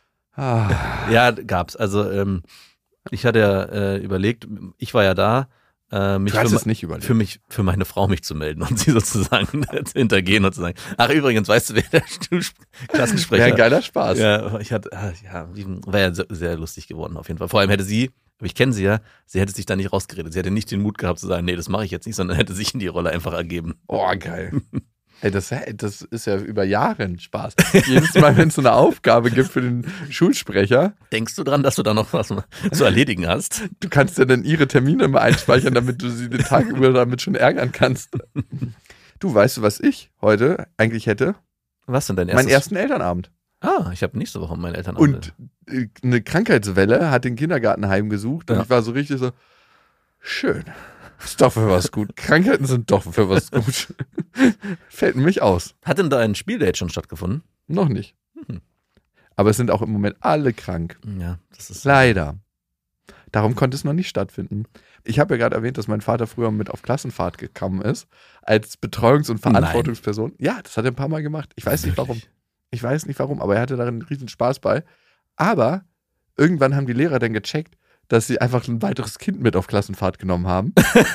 Ja, gab's. Also ich hatte ja überlegt, ich war ja da, mich du hast es nicht überlegt. für meine Frau mich zu melden und sie sozusagen zu hintergehen und zu sagen, ach übrigens, weißt du, wer der Klassensprecher? Ja, ein geiler Spaß. Ja, war ja sehr lustig geworden auf jeden Fall. Vor allem hätte sie, aber ich kenne sie ja, sie hätte sich da nicht rausgeredet. Sie hätte nicht den Mut gehabt zu sagen, nee, das mache ich jetzt nicht, sondern hätte sich in die Rolle einfach ergeben. Oh, geil. Hey, das ist ja über Jahre ein Spaß. Jedes Mal, wenn es so eine Aufgabe gibt für den Schulsprecher. Denkst du dran, dass du da noch was zu erledigen hast? Du kannst ja dann ihre Termine immer einspeichern, damit du sie den Tag über damit schon ärgern kannst. Du, weißt du, was ich heute eigentlich hätte? Was denn dein erstes? Meinen ersten Elternabend. Ah, ich habe nächste Woche meinen Elternabend. Und eine Krankheitswelle hat den Kindergarten heimgesucht und ich war so richtig so, schön. Ist doch für was gut. Krankheiten sind doch für was gut. Fällt nämlich aus. Hat denn da ein Spieldate schon stattgefunden? Noch nicht. Aber es sind auch im Moment alle krank. Ja, das ist leider. Darum konnte es noch nicht stattfinden. Ich habe ja gerade erwähnt, dass mein Vater früher mit auf Klassenfahrt gekommen ist, als Betreuungs- und Verantwortungsperson. Nein. Ja, das hat er ein paar Mal gemacht. Ich weiß nicht warum. Aber er hatte darin einen riesen Spaß bei. Aber irgendwann haben die Lehrer dann gecheckt, dass sie einfach ein weiteres Kind mit auf Klassenfahrt genommen haben.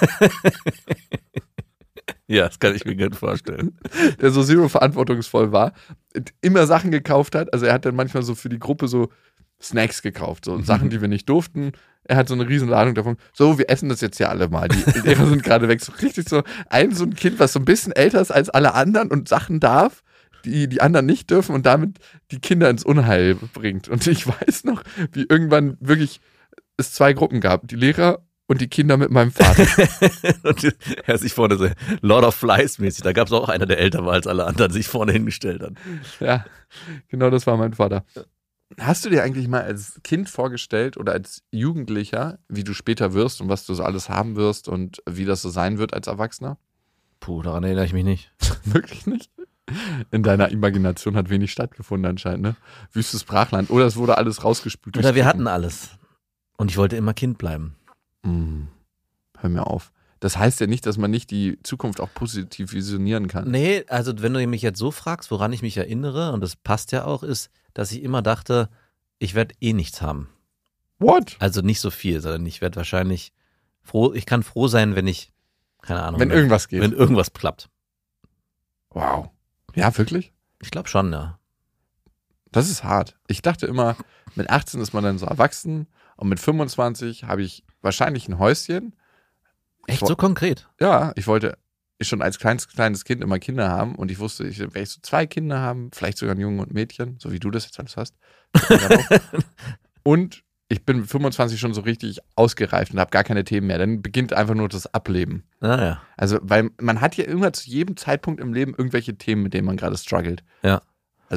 Ja, das kann ich mir gut vorstellen. Der so zero verantwortungsvoll war, immer Sachen gekauft hat. Also er hat dann manchmal so für die Gruppe so Snacks gekauft, so Sachen, die wir nicht durften. Er hat so eine riesen Ladung davon. So, wir essen das jetzt ja alle mal. Die Lehrer sind gerade weg. So richtig so ein Kind, was so ein bisschen älter ist als alle anderen und Sachen darf, die anderen nicht dürfen und damit die Kinder ins Unheil bringt. Und ich weiß noch, wie irgendwann wirklich es 2 Gruppen gab. Die Lehrer und die Kinder mit meinem Vater. Und er sich vorne so Lord of Flies mäßig. Da gab es auch einer, der älter war als alle anderen, sich vorne hingestellt hat. Ja, genau das war mein Vater. Hast du dir eigentlich mal als Kind vorgestellt oder als Jugendlicher, wie du später wirst und was du so alles haben wirst und wie das so sein wird als Erwachsener? Puh, daran erinnere ich mich nicht. Wirklich nicht? In deiner Imagination hat wenig stattgefunden anscheinend, ne? Wüstes Brachland. Oder es wurde alles rausgespült. Oder wir hatten alles. Und ich wollte immer Kind bleiben. Hör mir auf. Das heißt ja nicht, dass man nicht die Zukunft auch positiv visionieren kann. Nee, also wenn du mich jetzt so fragst, woran ich mich erinnere, und das passt ja auch, ist, dass ich immer dachte, ich werde eh nichts haben. What? Also nicht so viel, sondern ich werde wahrscheinlich ich kann froh sein, wenn ich, keine Ahnung. Wenn irgendwas geht. Wenn irgendwas klappt. Wow. Ja, wirklich? Ich glaube schon, ja. Das ist hart. Ich dachte immer, mit 18 ist man dann so erwachsen und mit 25 habe ich wahrscheinlich ein Häuschen. Echt so konkret? Ja, ich wollte schon als kleines Kind immer Kinder haben und ich wusste, ich werde so 2 Kinder haben, vielleicht sogar einen Jungen und ein Mädchen, so wie du das jetzt alles hast. Und ich bin mit 25 schon so richtig ausgereift und habe gar keine Themen mehr. Dann beginnt einfach nur das Ableben. Ah, ja. Also, weil man hat ja immer zu jedem Zeitpunkt im Leben irgendwelche Themen, mit denen man gerade struggelt. Ja. Also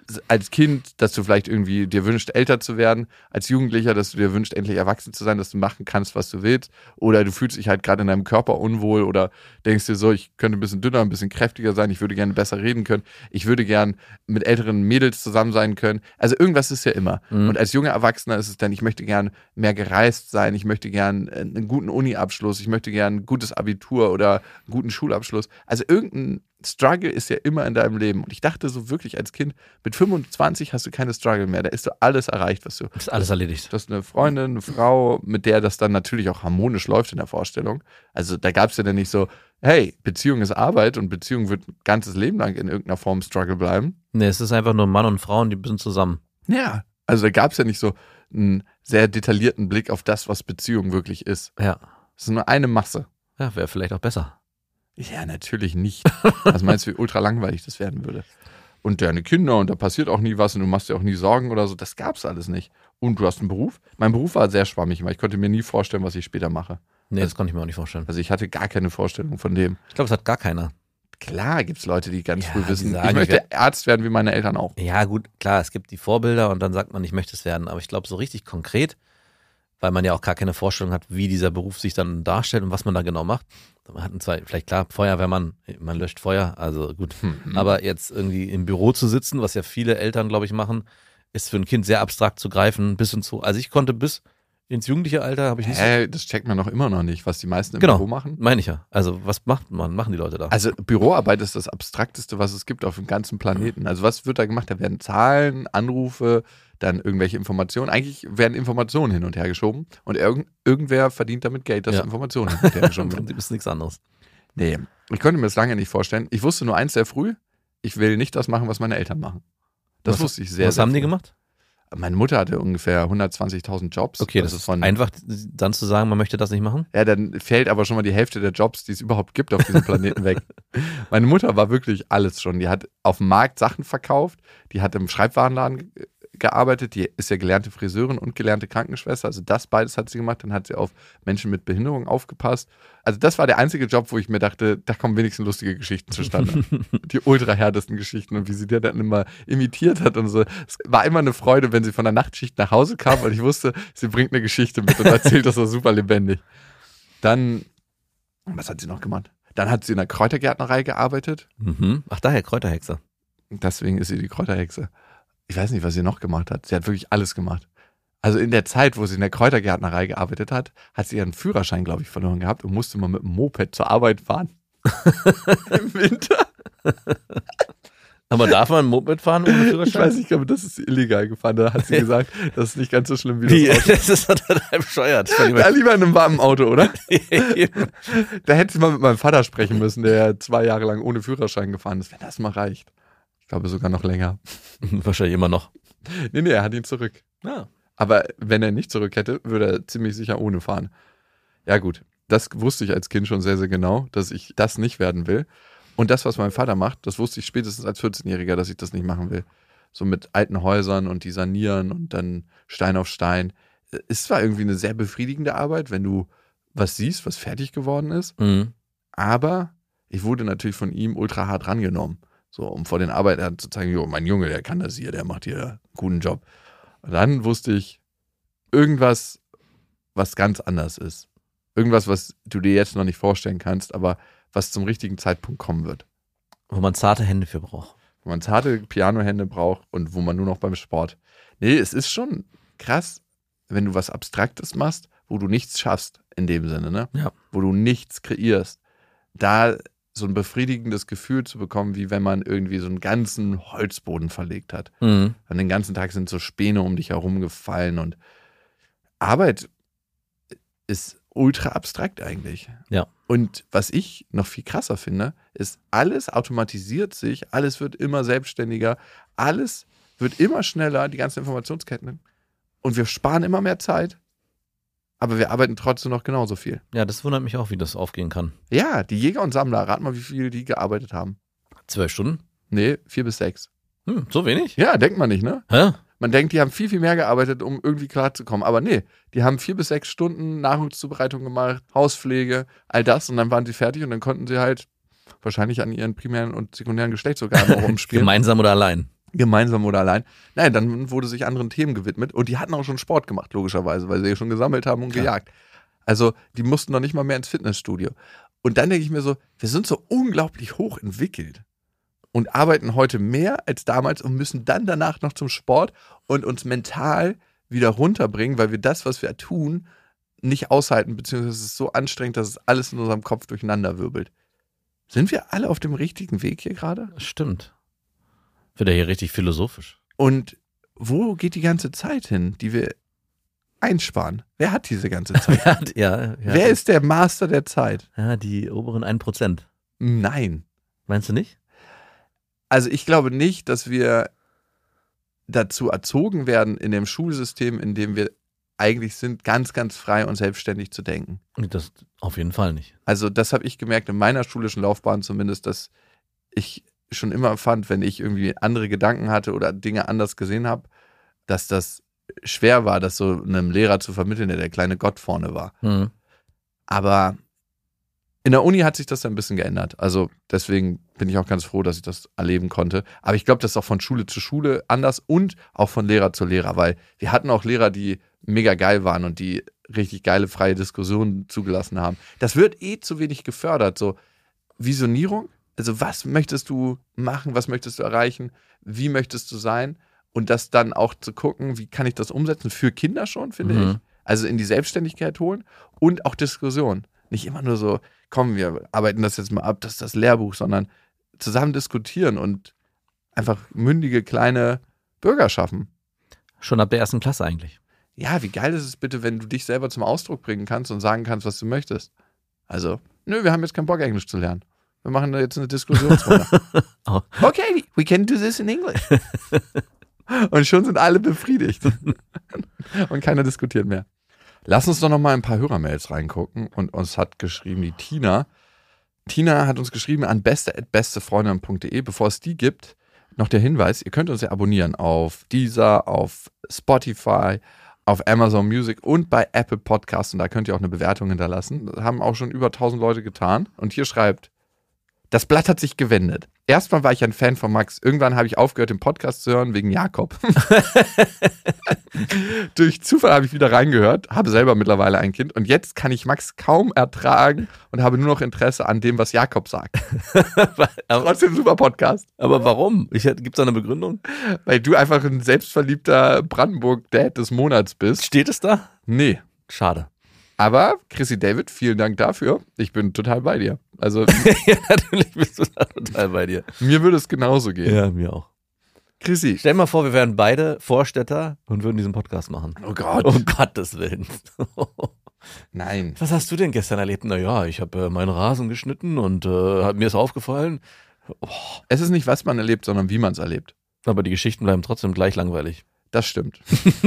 als Kind, dass du vielleicht irgendwie dir wünschst, älter zu werden, als Jugendlicher, dass du dir wünschst, endlich erwachsen zu sein, dass du machen kannst, was du willst, oder du fühlst dich halt gerade in deinem Körper unwohl oder denkst dir so, ich könnte ein bisschen dünner, ein bisschen kräftiger sein, ich würde gerne besser reden können, ich würde gern mit älteren Mädels zusammen sein können. Also irgendwas ist ja immer. Und als junger Erwachsener ist es dann, ich möchte gern mehr gereist sein, ich möchte gern einen guten Uni-Abschluss, ich möchte gern ein gutes Abitur oder einen guten Schulabschluss. Also irgendein Struggle ist ja immer in deinem Leben. Und ich dachte so wirklich als Kind, mit 25 hast du keine Struggle mehr. Da ist so alles erreicht, was du. Ist alles erledigt. Du hast eine Freundin, eine Frau, mit der das dann natürlich auch harmonisch läuft in der Vorstellung. Also da gab es ja dann nicht so, hey, Beziehung ist Arbeit und Beziehung wird ein ganzes Leben lang in irgendeiner Form Struggle bleiben. Nee, es ist einfach nur Mann und Frau und die sind zusammen. Ja, also da gab es ja nicht so einen sehr detaillierten Blick auf das, was Beziehung wirklich ist. Ja. Es ist nur eine Masse. Ja, wäre vielleicht auch besser. Ja, natürlich nicht. Was meinst du, wie ultra langweilig das werden würde? Und deine Kinder und da passiert auch nie was und du machst dir auch nie Sorgen oder so. Das gab's alles nicht. Und du hast einen Beruf. Mein Beruf war sehr schwammig, weil ich konnte mir nie vorstellen, was ich später mache. Nee, das konnte ich mir auch nicht vorstellen. Also ich hatte gar keine Vorstellung von dem. Ich glaube, es hat gar keiner. Klar gibt's Leute, die ganz früh die wissen, sagen, ich möchte Arzt werden wie meine Eltern auch. Ja, gut, klar, es gibt die Vorbilder und dann sagt man, ich möchte es werden. Aber ich glaube, so richtig konkret, weil man ja auch gar keine Vorstellung hat, wie dieser Beruf sich dann darstellt und was man da genau macht. Man hatten zwar, vielleicht klar, Feuerwehrmann, man löscht Feuer, also gut. Aber jetzt irgendwie im Büro zu sitzen, was ja viele Eltern, glaube ich, machen, ist für ein Kind sehr abstrakt zu greifen, bis hin zu, also ich konnte bis ins jugendliche Alter, habe ich nicht so. Das checkt man noch immer noch nicht, was die meisten im Genau, Büro machen. meine ich ja. Also was machen die Leute da? Also Büroarbeit ist das Abstrakteste, was es gibt auf dem ganzen Planeten. Also was wird da gemacht? Da werden Zahlen, Anrufe, dann irgendwelche Informationen. Eigentlich werden Informationen hin und her geschoben und irgendwer verdient damit Geld, dass Informationen hin und her geschoben werden. Das ist nichts anderes. Nee, ich konnte mir das lange nicht vorstellen. Ich wusste nur eins sehr früh, ich will nicht das machen, was meine Eltern machen. Das wusste ich sehr, Was sehr haben die früh. gemacht? Meine Mutter hatte ungefähr 120.000 Jobs. Okay, das ist einfach dann zu sagen, man möchte das nicht machen? Ja, dann fällt aber schon mal die Hälfte der Jobs, die es überhaupt gibt auf diesem Planeten weg. Meine Mutter war wirklich alles schon. Die hat auf dem Markt Sachen verkauft, die hat im Schreibwarenladen gearbeitet, die ist ja gelernte Friseurin und gelernte Krankenschwester, also das beides hat sie gemacht, dann hat sie auf Menschen mit Behinderung aufgepasst. Also das war der einzige Job, wo ich mir dachte, da kommen wenigstens lustige Geschichten zustande. Die ultra härtesten Geschichten und wie sie die dann immer imitiert hat und so. Es war immer eine Freude, wenn sie von der Nachtschicht nach Hause kam und ich wusste, sie bringt eine Geschichte mit und erzählt das so super lebendig. Dann, was hat sie noch gemacht? Dann hat sie in der Kräutergärtnerei gearbeitet. Mhm. Ach, daher Kräuterhexe. Deswegen ist sie die Kräuterhexe. Ich weiß nicht, was sie noch gemacht hat. Sie hat wirklich alles gemacht. Also in der Zeit, wo sie in der Kräutergärtnerei gearbeitet hat, hat sie ihren Führerschein, glaube ich, verloren gehabt und musste mal mit dem Moped zur Arbeit fahren. Im Winter. Aber darf man ein Moped fahren ohne Ich Führerschein? weiß nicht, ich glaube, das ist illegal gefahren. Da hat sie gesagt, das ist nicht ganz so schlimm wie das Auto. Das ist total bescheuert. Ja, lieber in einem warmen Auto, oder? Da hätte sie mal mit meinem Vater sprechen müssen, der 2 Jahre lang ohne Führerschein gefahren ist, wenn das mal reicht. Ich glaube sogar noch länger. Wahrscheinlich immer noch. Nee, er hat ihn zurück. Ja. Aber wenn er nicht zurück hätte, würde er ziemlich sicher ohne fahren. Ja gut, das wusste ich als Kind schon sehr, sehr genau, dass ich das nicht werden will. Und das, was mein Vater macht, das wusste ich spätestens als 14-Jähriger, dass ich das nicht machen will. So mit alten Häusern und die sanieren und dann Stein auf Stein. Ist zwar irgendwie eine sehr befriedigende Arbeit, wenn du was siehst, was fertig geworden ist, Mhm. aber ich wurde natürlich von ihm ultra hart rangenommen. So, um vor den Arbeitern zu zeigen, jo, mein Junge, der kann das hier, der macht hier einen guten Job. Und dann wusste ich, irgendwas, was ganz anders ist. Irgendwas, was du dir jetzt noch nicht vorstellen kannst, aber was zum richtigen Zeitpunkt kommen wird. Wo man zarte Hände für braucht. Wo man zarte Pianohände braucht und wo man nur noch beim Sport. Nee, es ist schon krass, wenn du was Abstraktes machst, wo du nichts schaffst, in dem Sinne, ne? Ja. Wo du nichts kreierst. Da so ein befriedigendes Gefühl zu bekommen, wie wenn man irgendwie so einen ganzen Holzboden verlegt hat. Mhm. Und den ganzen Tag sind so Späne um dich herum gefallen und Arbeit ist ultra abstrakt eigentlich. Ja. Und was ich noch viel krasser finde, ist, alles automatisiert sich, alles wird immer selbstständiger, alles wird immer schneller, die ganzen Informationsketten. Und wir sparen immer mehr Zeit, aber wir arbeiten trotzdem noch genauso viel. Ja, das wundert mich auch, wie das aufgehen kann. Ja, die Jäger und Sammler, rat mal, wie viel die gearbeitet haben. 12 Stunden? Nee, 4 bis 6. So wenig? Ja, denkt man nicht, ne? Hä? Man denkt, die haben viel, viel mehr gearbeitet, um irgendwie klarzukommen. Aber nee, die haben 4 bis 6 Stunden Nahrungszubereitung gemacht, Hauspflege, all das. Und dann waren sie fertig und dann konnten sie halt wahrscheinlich an ihren primären und sekundären Geschlechtsorganen auch umspielen. Gemeinsam oder allein? gemeinsam oder allein. Nein, dann wurde sich anderen Themen gewidmet und die hatten auch schon Sport gemacht, logischerweise, weil sie ja schon gesammelt haben und gejagt. Also die mussten noch nicht mal mehr ins Fitnessstudio. Und dann denke ich mir so, wir sind so unglaublich hoch entwickelt und arbeiten heute mehr als damals und müssen dann danach noch zum Sport und uns mental wieder runterbringen, weil wir das, was wir tun, nicht aushalten, beziehungsweise es ist so anstrengend, dass es alles in unserem Kopf durcheinander wirbelt. Sind wir alle auf dem richtigen Weg hier gerade? Stimmt. Wird ja hier richtig philosophisch. Und wo geht die ganze Zeit hin, die wir einsparen? Wer hat diese ganze Zeit? Wer ist der Master der Zeit? Ja, die oberen 1%. Nein. Meinst du nicht? Also ich glaube nicht, dass wir dazu erzogen werden in dem Schulsystem, in dem wir eigentlich sind, ganz, ganz frei und selbstständig zu denken. Das auf jeden Fall nicht. Also das habe ich gemerkt in meiner schulischen Laufbahn zumindest, dass ich schon immer fand, wenn ich irgendwie andere Gedanken hatte oder Dinge anders gesehen habe, dass das schwer war, das so einem Lehrer zu vermitteln, der kleine Gott vorne war. Mhm. Aber in der Uni hat sich das ein bisschen geändert. Also deswegen bin ich auch ganz froh, dass ich das erleben konnte. Aber ich glaube, das ist auch von Schule zu Schule anders und auch von Lehrer zu Lehrer, weil wir hatten auch Lehrer, die mega geil waren und die richtig geile freie Diskussionen zugelassen haben. Das wird zu wenig gefördert. So Visionierung, also was möchtest du machen, was möchtest du erreichen, wie möchtest du sein und das dann auch zu gucken, wie kann ich das umsetzen, für Kinder schon, finde ich. Also in die Selbstständigkeit holen und auch Diskussion. Nicht immer nur so, komm, wir arbeiten das jetzt mal ab, das ist das Lehrbuch, sondern zusammen diskutieren und einfach mündige kleine Bürger schaffen. Schon ab der 1. Klasse eigentlich. Ja, wie geil ist es bitte, wenn du dich selber zum Ausdruck bringen kannst und sagen kannst, was du möchtest. Also, wir haben jetzt keinen Bock, Englisch zu lernen. Wir machen da jetzt eine Diskussionsrunde. Okay, we can do this in English. Und schon sind alle befriedigt. Und keiner diskutiert mehr. Lass uns doch noch mal ein paar Hörermails reingucken. Und uns hat geschrieben die Tina. Tina hat uns geschrieben an beste@bestefreundin.de. Bevor es die gibt, noch der Hinweis, ihr könnt uns ja abonnieren auf Deezer, auf Spotify, auf Amazon Music und bei Apple Podcasts. Und da könnt ihr auch eine Bewertung hinterlassen. Das haben auch schon über 1000 Leute getan. Und hier schreibt, das Blatt hat sich gewendet. Erstmal war ich ein Fan von Max. Irgendwann habe ich aufgehört, den Podcast zu hören wegen Jakob. Durch Zufall habe ich wieder reingehört, habe selber mittlerweile ein Kind und jetzt kann ich Max kaum ertragen und habe nur noch Interesse an dem, was Jakob sagt. Trotzdem super Podcast. Aber warum? Gibt es da eine Begründung? Weil du einfach ein selbstverliebter Brandenburg-Dad des Monats bist. Steht es da? Nee. Schade. Aber Chrissy David, vielen Dank dafür. Ich bin total bei dir. Also ja, natürlich bist du da total bei dir. Mir würde es genauso gehen. Ja, mir auch. Chrissy. Stell dir mal vor, wir wären beide Vorstädter und würden diesen Podcast machen. Oh Gott. Um Gottes Willen. Nein. Was hast du denn gestern erlebt? Naja, ich habe meinen Rasen geschnitten und mir ist aufgefallen. Es ist nicht, was man erlebt, sondern wie man es erlebt. Aber die Geschichten bleiben trotzdem gleich langweilig. Das stimmt.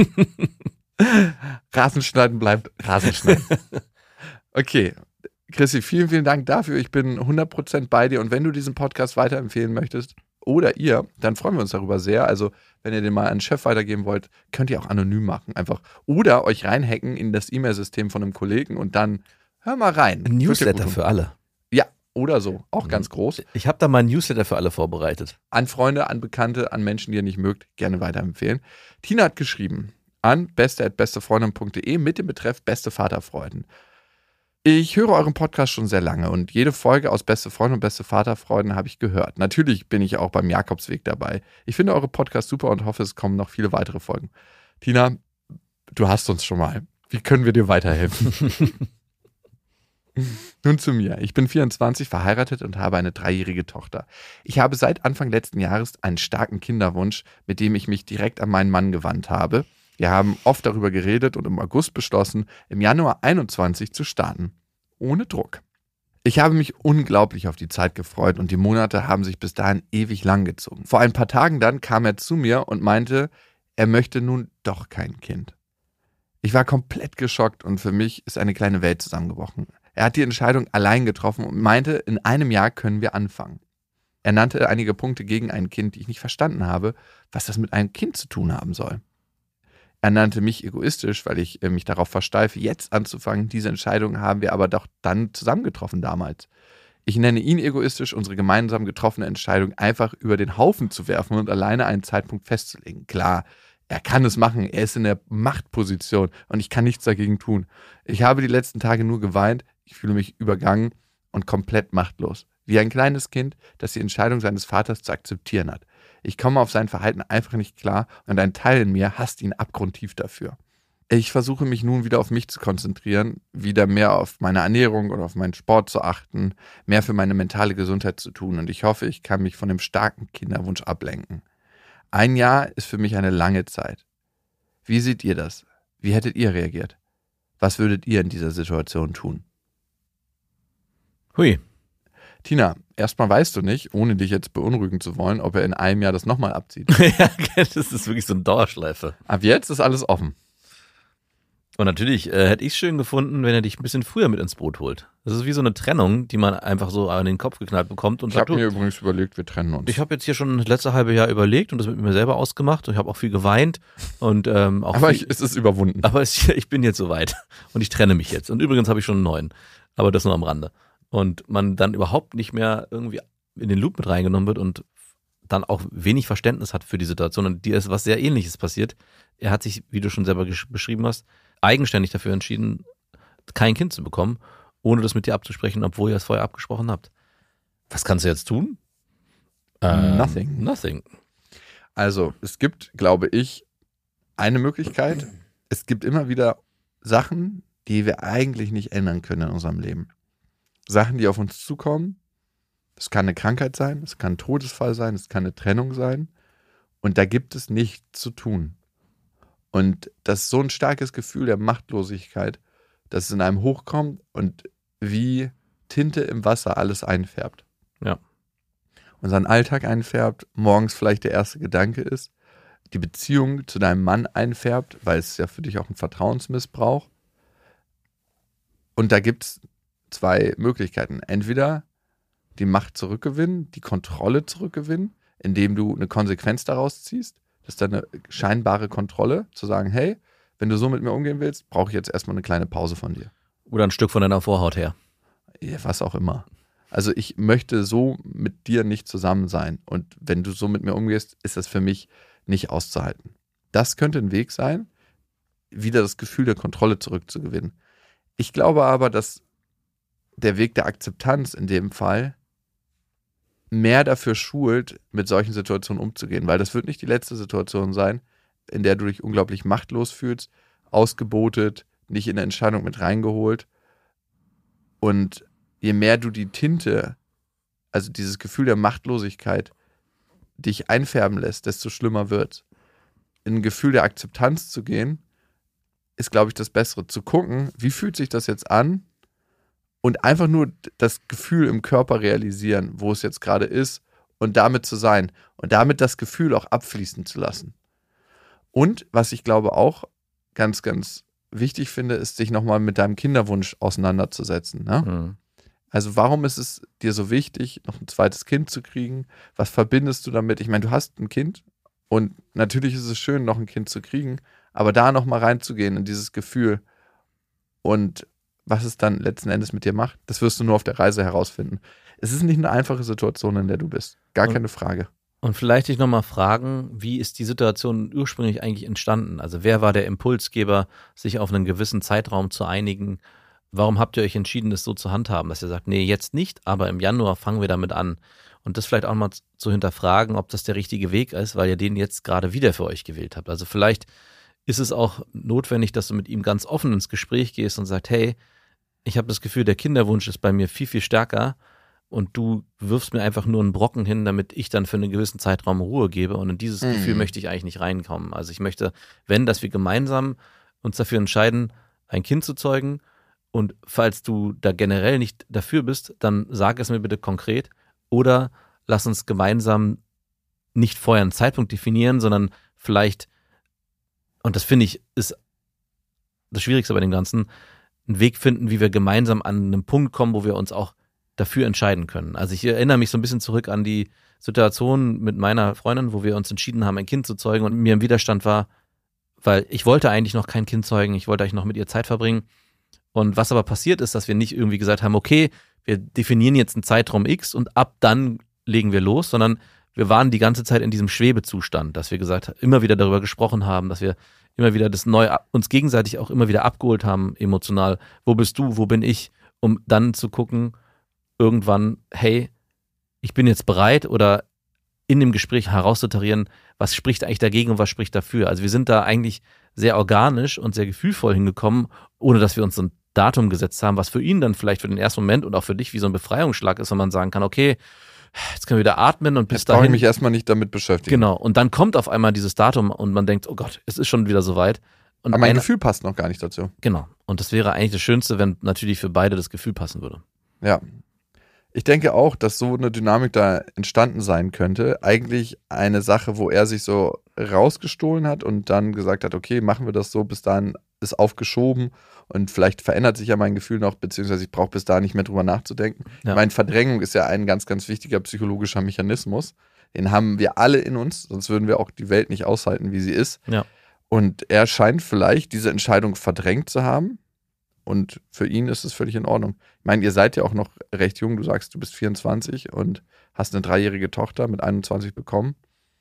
Rasenschneiden bleibt Rasenschneiden. Okay, Chrissy, vielen, vielen Dank dafür. Ich bin 100% bei dir und wenn du diesen Podcast weiterempfehlen möchtest oder ihr, dann freuen wir uns darüber sehr. Also wenn ihr den mal an den Chef weitergeben wollt, könnt ihr auch anonym machen einfach. Oder euch reinhacken in das E-Mail-System von einem Kollegen und dann hör mal rein. Ein Newsletter für alle. Ja, oder so. Auch ganz groß. Ich habe da mal ein Newsletter für alle vorbereitet. An Freunde, an Bekannte, an Menschen, die ihr nicht mögt, gerne weiterempfehlen. Tina hat geschrieben an beste@bestefreundin.de mit dem Betreff Beste Vaterfreuden. Ich höre euren Podcast schon sehr lange und jede Folge aus Beste Freunde und Beste Vaterfreuden habe ich gehört. Natürlich bin ich auch beim Jakobsweg dabei. Ich finde eure Podcasts super und hoffe, es kommen noch viele weitere Folgen. Tina, du hast uns schon mal. Wie können wir dir weiterhelfen? Nun zu mir. Ich bin 24, verheiratet und habe eine 3-jährige Tochter. Ich habe seit Anfang letzten Jahres einen starken Kinderwunsch, mit dem ich mich direkt an meinen Mann gewandt habe. Wir haben oft darüber geredet und im August beschlossen, im Januar 21 zu starten. Ohne Druck. Ich habe mich unglaublich auf die Zeit gefreut und die Monate haben sich bis dahin ewig lang gezogen. Vor ein paar Tagen dann kam er zu mir und meinte, er möchte nun doch kein Kind. Ich war komplett geschockt und für mich ist eine kleine Welt zusammengebrochen. Er hat die Entscheidung allein getroffen und meinte, in einem Jahr können wir anfangen. Er nannte einige Punkte gegen ein Kind, die ich nicht verstanden habe, was das mit einem Kind zu tun haben soll. Er nannte mich egoistisch, weil ich mich darauf versteife, jetzt anzufangen. Diese Entscheidung haben wir aber doch dann zusammengetroffen damals. Ich nenne ihn egoistisch, unsere gemeinsam getroffene Entscheidung einfach über den Haufen zu werfen und alleine einen Zeitpunkt festzulegen. Klar, er kann es machen, er ist in der Machtposition und ich kann nichts dagegen tun. Ich habe die letzten Tage nur geweint, ich fühle mich übergangen und komplett machtlos. Wie ein kleines Kind, das die Entscheidung seines Vaters zu akzeptieren hat. Ich komme auf sein Verhalten einfach nicht klar und ein Teil in mir hasst ihn abgrundtief dafür. Ich versuche mich nun wieder auf mich zu konzentrieren, wieder mehr auf meine Ernährung oder auf meinen Sport zu achten, mehr für meine mentale Gesundheit zu tun und ich hoffe, ich kann mich von dem starken Kinderwunsch ablenken. 1 Jahr ist für mich eine lange Zeit. Wie seht ihr das? Wie hättet ihr reagiert? Was würdet ihr in dieser Situation tun? Hui. Tina, erstmal weißt du nicht, ohne dich jetzt beunruhigen zu wollen, ob er in 1 Jahr das nochmal abzieht. Ja, das ist wirklich so eine Dauerschleife. Ab jetzt ist alles offen. Und natürlich hätte ich es schön gefunden, wenn er dich ein bisschen früher mit ins Boot holt. Das ist wie so eine Trennung, die man einfach so an den Kopf geknallt bekommt. Und Ich habe mir übrigens überlegt, wir trennen uns. Ich habe jetzt hier schon das letzte halbe Jahr überlegt und das mit mir selber ausgemacht. Und ich habe auch viel geweint. Und, auch aber viel, es ist überwunden. Aber ich bin jetzt soweit. Und ich trenne mich jetzt. Und übrigens habe ich schon einen neuen. Aber das nur am Rande. Und man dann überhaupt nicht mehr irgendwie in den Loop mit reingenommen wird und dann auch wenig Verständnis hat für die Situation. Und dir ist was sehr Ähnliches passiert. Er hat sich, wie du schon selber beschrieben hast, eigenständig dafür entschieden, kein Kind zu bekommen, ohne das mit dir abzusprechen, obwohl ihr es vorher abgesprochen habt. Was kannst du jetzt tun? Nothing. Also, es gibt, glaube ich, eine Möglichkeit. Es gibt immer wieder Sachen, die wir eigentlich nicht ändern können in unserem Leben. Sachen, die auf uns zukommen. Es kann eine Krankheit sein, es kann ein Todesfall sein, es kann eine Trennung sein. Und da gibt es nichts zu tun. Und das ist so ein starkes Gefühl der Machtlosigkeit, dass es in einem hochkommt und wie Tinte im Wasser alles einfärbt. Ja. Unseren Alltag einfärbt, morgens vielleicht der erste Gedanke ist, die Beziehung zu deinem Mann einfärbt, weil es ja für dich auch ein Vertrauensmissbrauch. Und da gibt es 2 Möglichkeiten. Entweder die Macht zurückgewinnen, die Kontrolle zurückgewinnen, indem du eine Konsequenz daraus ziehst. Das ist dann eine scheinbare Kontrolle, zu sagen, hey, wenn du so mit mir umgehen willst, brauche ich jetzt erstmal eine kleine Pause von dir. Oder ein Stück von deiner Vorhaut her. Ja, was auch immer. Also ich möchte so mit dir nicht zusammen sein. Und wenn du so mit mir umgehst, ist das für mich nicht auszuhalten. Das könnte ein Weg sein, wieder das Gefühl der Kontrolle zurückzugewinnen. Ich glaube aber, dass der Weg der Akzeptanz in dem Fall mehr dafür schult, mit solchen Situationen umzugehen, weil das wird nicht die letzte Situation sein, in der du dich unglaublich machtlos fühlst, ausgebotet, nicht in eine Entscheidung mit reingeholt. Und je mehr du die Tinte, also dieses Gefühl der Machtlosigkeit, dich einfärben lässt, desto schlimmer wird's. In ein Gefühl der Akzeptanz zu gehen, ist, glaube ich, das Bessere. Zu gucken, wie fühlt sich das jetzt an? Und einfach nur das Gefühl im Körper realisieren, wo es jetzt gerade ist und damit zu sein und damit das Gefühl auch abfließen zu lassen. Und was ich glaube auch ganz, ganz wichtig finde, ist, sich nochmal mit deinem Kinderwunsch auseinanderzusetzen. Ne? Mhm. Also warum ist es dir so wichtig, noch ein zweites Kind zu kriegen? Was verbindest du damit? Ich meine, du hast ein Kind und natürlich ist es schön, noch ein Kind zu kriegen, aber da nochmal reinzugehen in dieses Gefühl und was es dann letzten Endes mit dir macht, das wirst du nur auf der Reise herausfinden. Es ist nicht eine einfache Situation, in der du bist. Gar keine Frage. Und vielleicht dich nochmal fragen, wie ist die Situation ursprünglich eigentlich entstanden? Also wer war der Impulsgeber, sich auf einen gewissen Zeitraum zu einigen? Warum habt ihr euch entschieden, das so zu handhaben, dass ihr sagt, nee, jetzt nicht, aber im Januar fangen wir damit an? Und das vielleicht auch mal zu hinterfragen, ob das der richtige Weg ist, weil ihr den jetzt gerade wieder für euch gewählt habt. Also vielleicht ist es auch notwendig, dass du mit ihm ganz offen ins Gespräch gehst und sagst, hey, ich habe das Gefühl, der Kinderwunsch ist bei mir viel, viel stärker und du wirfst mir einfach nur einen Brocken hin, damit ich dann für einen gewissen Zeitraum Ruhe gebe und in dieses Gefühl möchte ich eigentlich nicht reinkommen. Also ich möchte, wenn, dass wir gemeinsam uns dafür entscheiden, ein Kind zu zeugen und falls du da generell nicht dafür bist, dann sag es mir bitte konkret oder lass uns gemeinsam nicht vorher einen Zeitpunkt definieren, sondern vielleicht, und das finde ich ist das Schwierigste bei dem Ganzen, einen Weg finden, wie wir gemeinsam an einen Punkt kommen, wo wir uns auch dafür entscheiden können. Also ich erinnere mich so ein bisschen zurück an die Situation mit meiner Freundin, wo wir uns entschieden haben, ein Kind zu zeugen und mir im Widerstand war, weil ich wollte eigentlich noch kein Kind zeugen, ich wollte eigentlich noch mit ihr Zeit verbringen. Und was aber passiert ist, dass wir nicht irgendwie gesagt haben, okay, wir definieren jetzt einen Zeitraum X und ab dann legen wir los, sondern wir waren die ganze Zeit in diesem Schwebezustand, dass wir immer wieder darüber gesprochen haben, dass wir immer wieder uns gegenseitig auch immer wieder abgeholt haben, emotional. Wo bist du, wo bin ich? Um dann zu gucken, irgendwann, hey, ich bin jetzt bereit, oder in dem Gespräch herauszutarieren, was spricht eigentlich dagegen und was spricht dafür. Also wir sind da eigentlich sehr organisch und sehr gefühlvoll hingekommen, ohne dass wir uns so ein Datum gesetzt haben, was für ihn dann vielleicht für den ersten Moment und auch für dich wie so ein Befreiungsschlag ist, wenn man sagen kann, okay, jetzt können wir wieder atmen und bis dahin. Brauche ich mich erstmal nicht damit beschäftigen. Genau, und dann kommt auf einmal dieses Datum und man denkt, oh Gott, es ist schon wieder soweit. Und aber mein Gefühl passt noch gar nicht dazu. Genau, und das wäre eigentlich das Schönste, wenn natürlich für beide das Gefühl passen würde. Ja, ich denke auch, dass so eine Dynamik da entstanden sein könnte. Eigentlich eine Sache, wo er sich so rausgestohlen hat und dann gesagt hat, okay, machen wir das so, bis dahin ist aufgeschoben und vielleicht verändert sich ja mein Gefühl noch, beziehungsweise ich brauche bis dahin nicht mehr drüber nachzudenken. Ja. Ich meine, Verdrängung ist ja ein ganz, ganz wichtiger psychologischer Mechanismus. Den haben wir alle in uns, sonst würden wir auch die Welt nicht aushalten, wie sie ist. Ja. Und er scheint vielleicht diese Entscheidung verdrängt zu haben. Und für ihn ist es völlig in Ordnung. Ich meine, ihr seid ja auch noch recht jung. Du sagst, du bist 24 und hast eine 3-jährige Tochter mit 21 bekommen.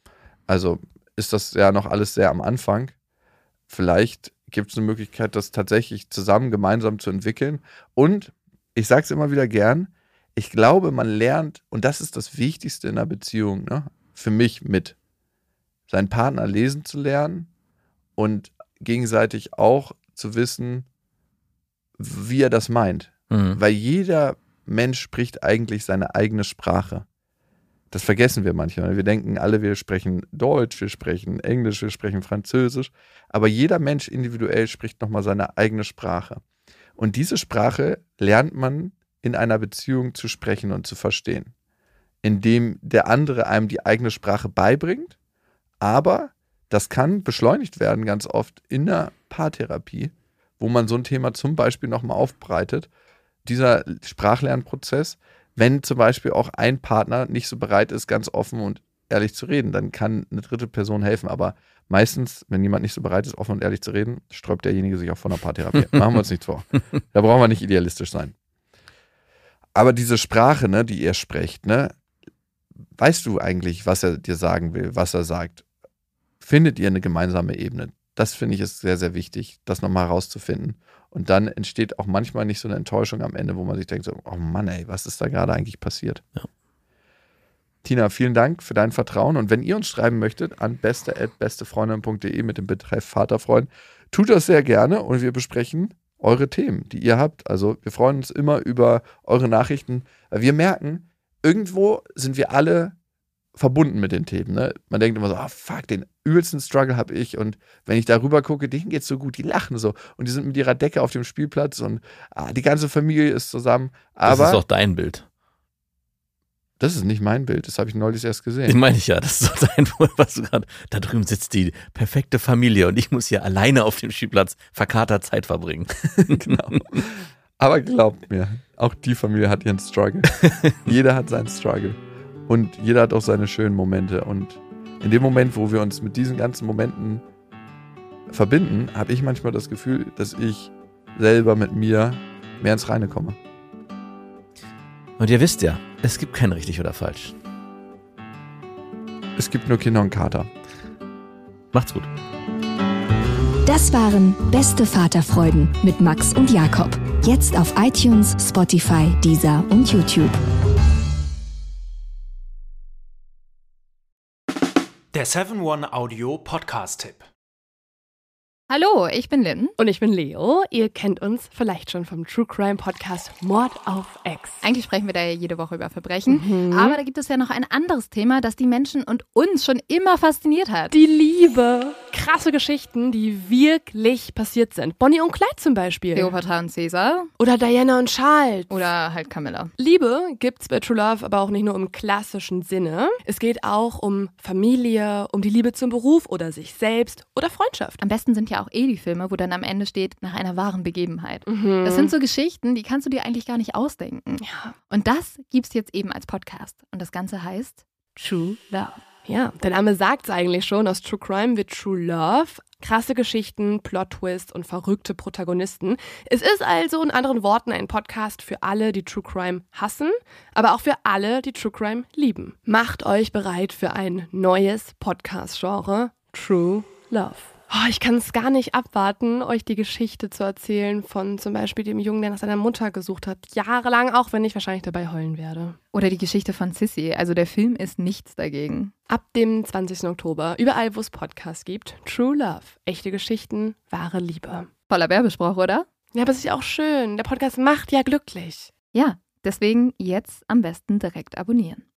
Also ist das ja noch alles sehr am Anfang. Vielleicht gibt es eine Möglichkeit, das tatsächlich zusammen, gemeinsam zu entwickeln. Und ich sage es immer wieder gern, ich glaube, man lernt, und das ist das Wichtigste in einer Beziehung, ne, für mich mit, seinen Partner lesen zu lernen und gegenseitig auch zu wissen, wie er das meint. Weil jeder Mensch spricht eigentlich seine eigene Sprache. Das vergessen wir manchmal. Wir denken alle, wir sprechen Deutsch, wir sprechen Englisch, wir sprechen Französisch. Aber jeder Mensch individuell spricht nochmal seine eigene Sprache. Und diese Sprache lernt man in einer Beziehung zu sprechen und zu verstehen. Indem der andere einem die eigene Sprache beibringt. Aber das kann beschleunigt werden ganz oft in der Paartherapie, wo man so ein Thema zum Beispiel nochmal aufbereitet. Dieser Sprachlernprozess, wenn zum Beispiel auch ein Partner nicht so bereit ist, ganz offen und ehrlich zu reden, dann kann eine dritte Person helfen. Aber meistens, wenn jemand nicht so bereit ist, offen und ehrlich zu reden, sträubt derjenige sich auch von der Paartherapie. Machen wir uns nichts vor. Da brauchen wir nicht idealistisch sein. Aber diese Sprache, ne, die ihr sprecht, ne, weißt du eigentlich, was er dir sagen will, was er sagt? Findet ihr eine gemeinsame Ebene? Das finde ich ist sehr, sehr wichtig, das nochmal herauszufinden. Und dann entsteht auch manchmal nicht so eine Enttäuschung am Ende, wo man sich denkt, so, oh Mann, ey, was ist da gerade eigentlich passiert? Ja. Tina, vielen Dank für dein Vertrauen. Und wenn ihr uns schreiben möchtet, an beste@bestefreundin.de mit dem Betreff Vaterfreund, tut das sehr gerne und wir besprechen eure Themen, die ihr habt. Also wir freuen uns immer über eure Nachrichten, weil wir merken, irgendwo sind wir alle verbunden mit den Themen. Ne? Man denkt immer so, fuck, den übelsten Struggle habe ich und wenn ich darüber gucke, denen geht's so gut, die lachen so und die sind mit ihrer Decke auf dem Spielplatz und die ganze Familie ist zusammen. Aber das ist doch dein Bild. Das ist nicht mein Bild, das habe ich neulich erst gesehen. Den meine ich ja, das ist doch dein Bild, was du gerade, da drüben sitzt die perfekte Familie und ich muss hier alleine auf dem Spielplatz verkatert Zeit verbringen. Genau. Aber glaubt mir, auch die Familie hat ihren Struggle. Jeder hat seinen Struggle. Und jeder hat auch seine schönen Momente. Und in dem Moment, wo wir uns mit diesen ganzen Momenten verbinden, habe ich manchmal das Gefühl, dass ich selber mit mir mehr ins Reine komme. Und ihr wisst ja, es gibt kein richtig oder falsch. Es gibt nur Kinder und Kater. Macht's gut. Das waren Beste Vaterfreuden mit Max und Jakob. Jetzt auf iTunes, Spotify, Deezer und YouTube. Der 7-One-Audio-Podcast-Tipp. Hallo, ich bin Lynn. Und ich bin Leo. Ihr kennt uns vielleicht schon vom True Crime Podcast Mord auf Ex. Eigentlich sprechen wir da ja jede Woche über Verbrechen. Aber da gibt es ja noch ein anderes Thema, das die Menschen und uns schon immer fasziniert hat. Die Liebe. Krasse Geschichten, die wirklich passiert sind. Bonnie und Clyde zum Beispiel. Cleopatra und Caesar. Oder Diana und Charles. Oder halt Camilla. Liebe gibt's bei True Love aber auch nicht nur im klassischen Sinne. Es geht auch um Familie, um die Liebe zum Beruf oder sich selbst oder Freundschaft. Am besten sind ja auch die Filme, wo dann am Ende steht, nach einer wahren Begebenheit. Das sind so Geschichten, die kannst du dir eigentlich gar nicht ausdenken. Ja. Und das gibt's jetzt eben als Podcast. Und das Ganze heißt True Love. Ja, der Name sagt es eigentlich schon, aus True Crime wird True Love. Krasse Geschichten, Plot-Twist und verrückte Protagonisten. Es ist also in anderen Worten ein Podcast für alle, die True Crime hassen, aber auch für alle, die True Crime lieben. Macht euch bereit für ein neues Podcast-Genre, True Love. Oh, ich kann es gar nicht abwarten, euch die Geschichte zu erzählen von zum Beispiel dem Jungen, der nach seiner Mutter gesucht hat. Jahrelang, auch wenn ich wahrscheinlich dabei heulen werde. Oder die Geschichte von Sissy. Also der Film ist nichts dagegen. Ab dem 20. Oktober, überall wo es Podcasts gibt, True Love. Echte Geschichten, wahre Liebe. Voller Werbespruch, oder? Ja, aber es ist ja auch schön. Der Podcast macht ja glücklich. Ja, deswegen jetzt am besten direkt abonnieren.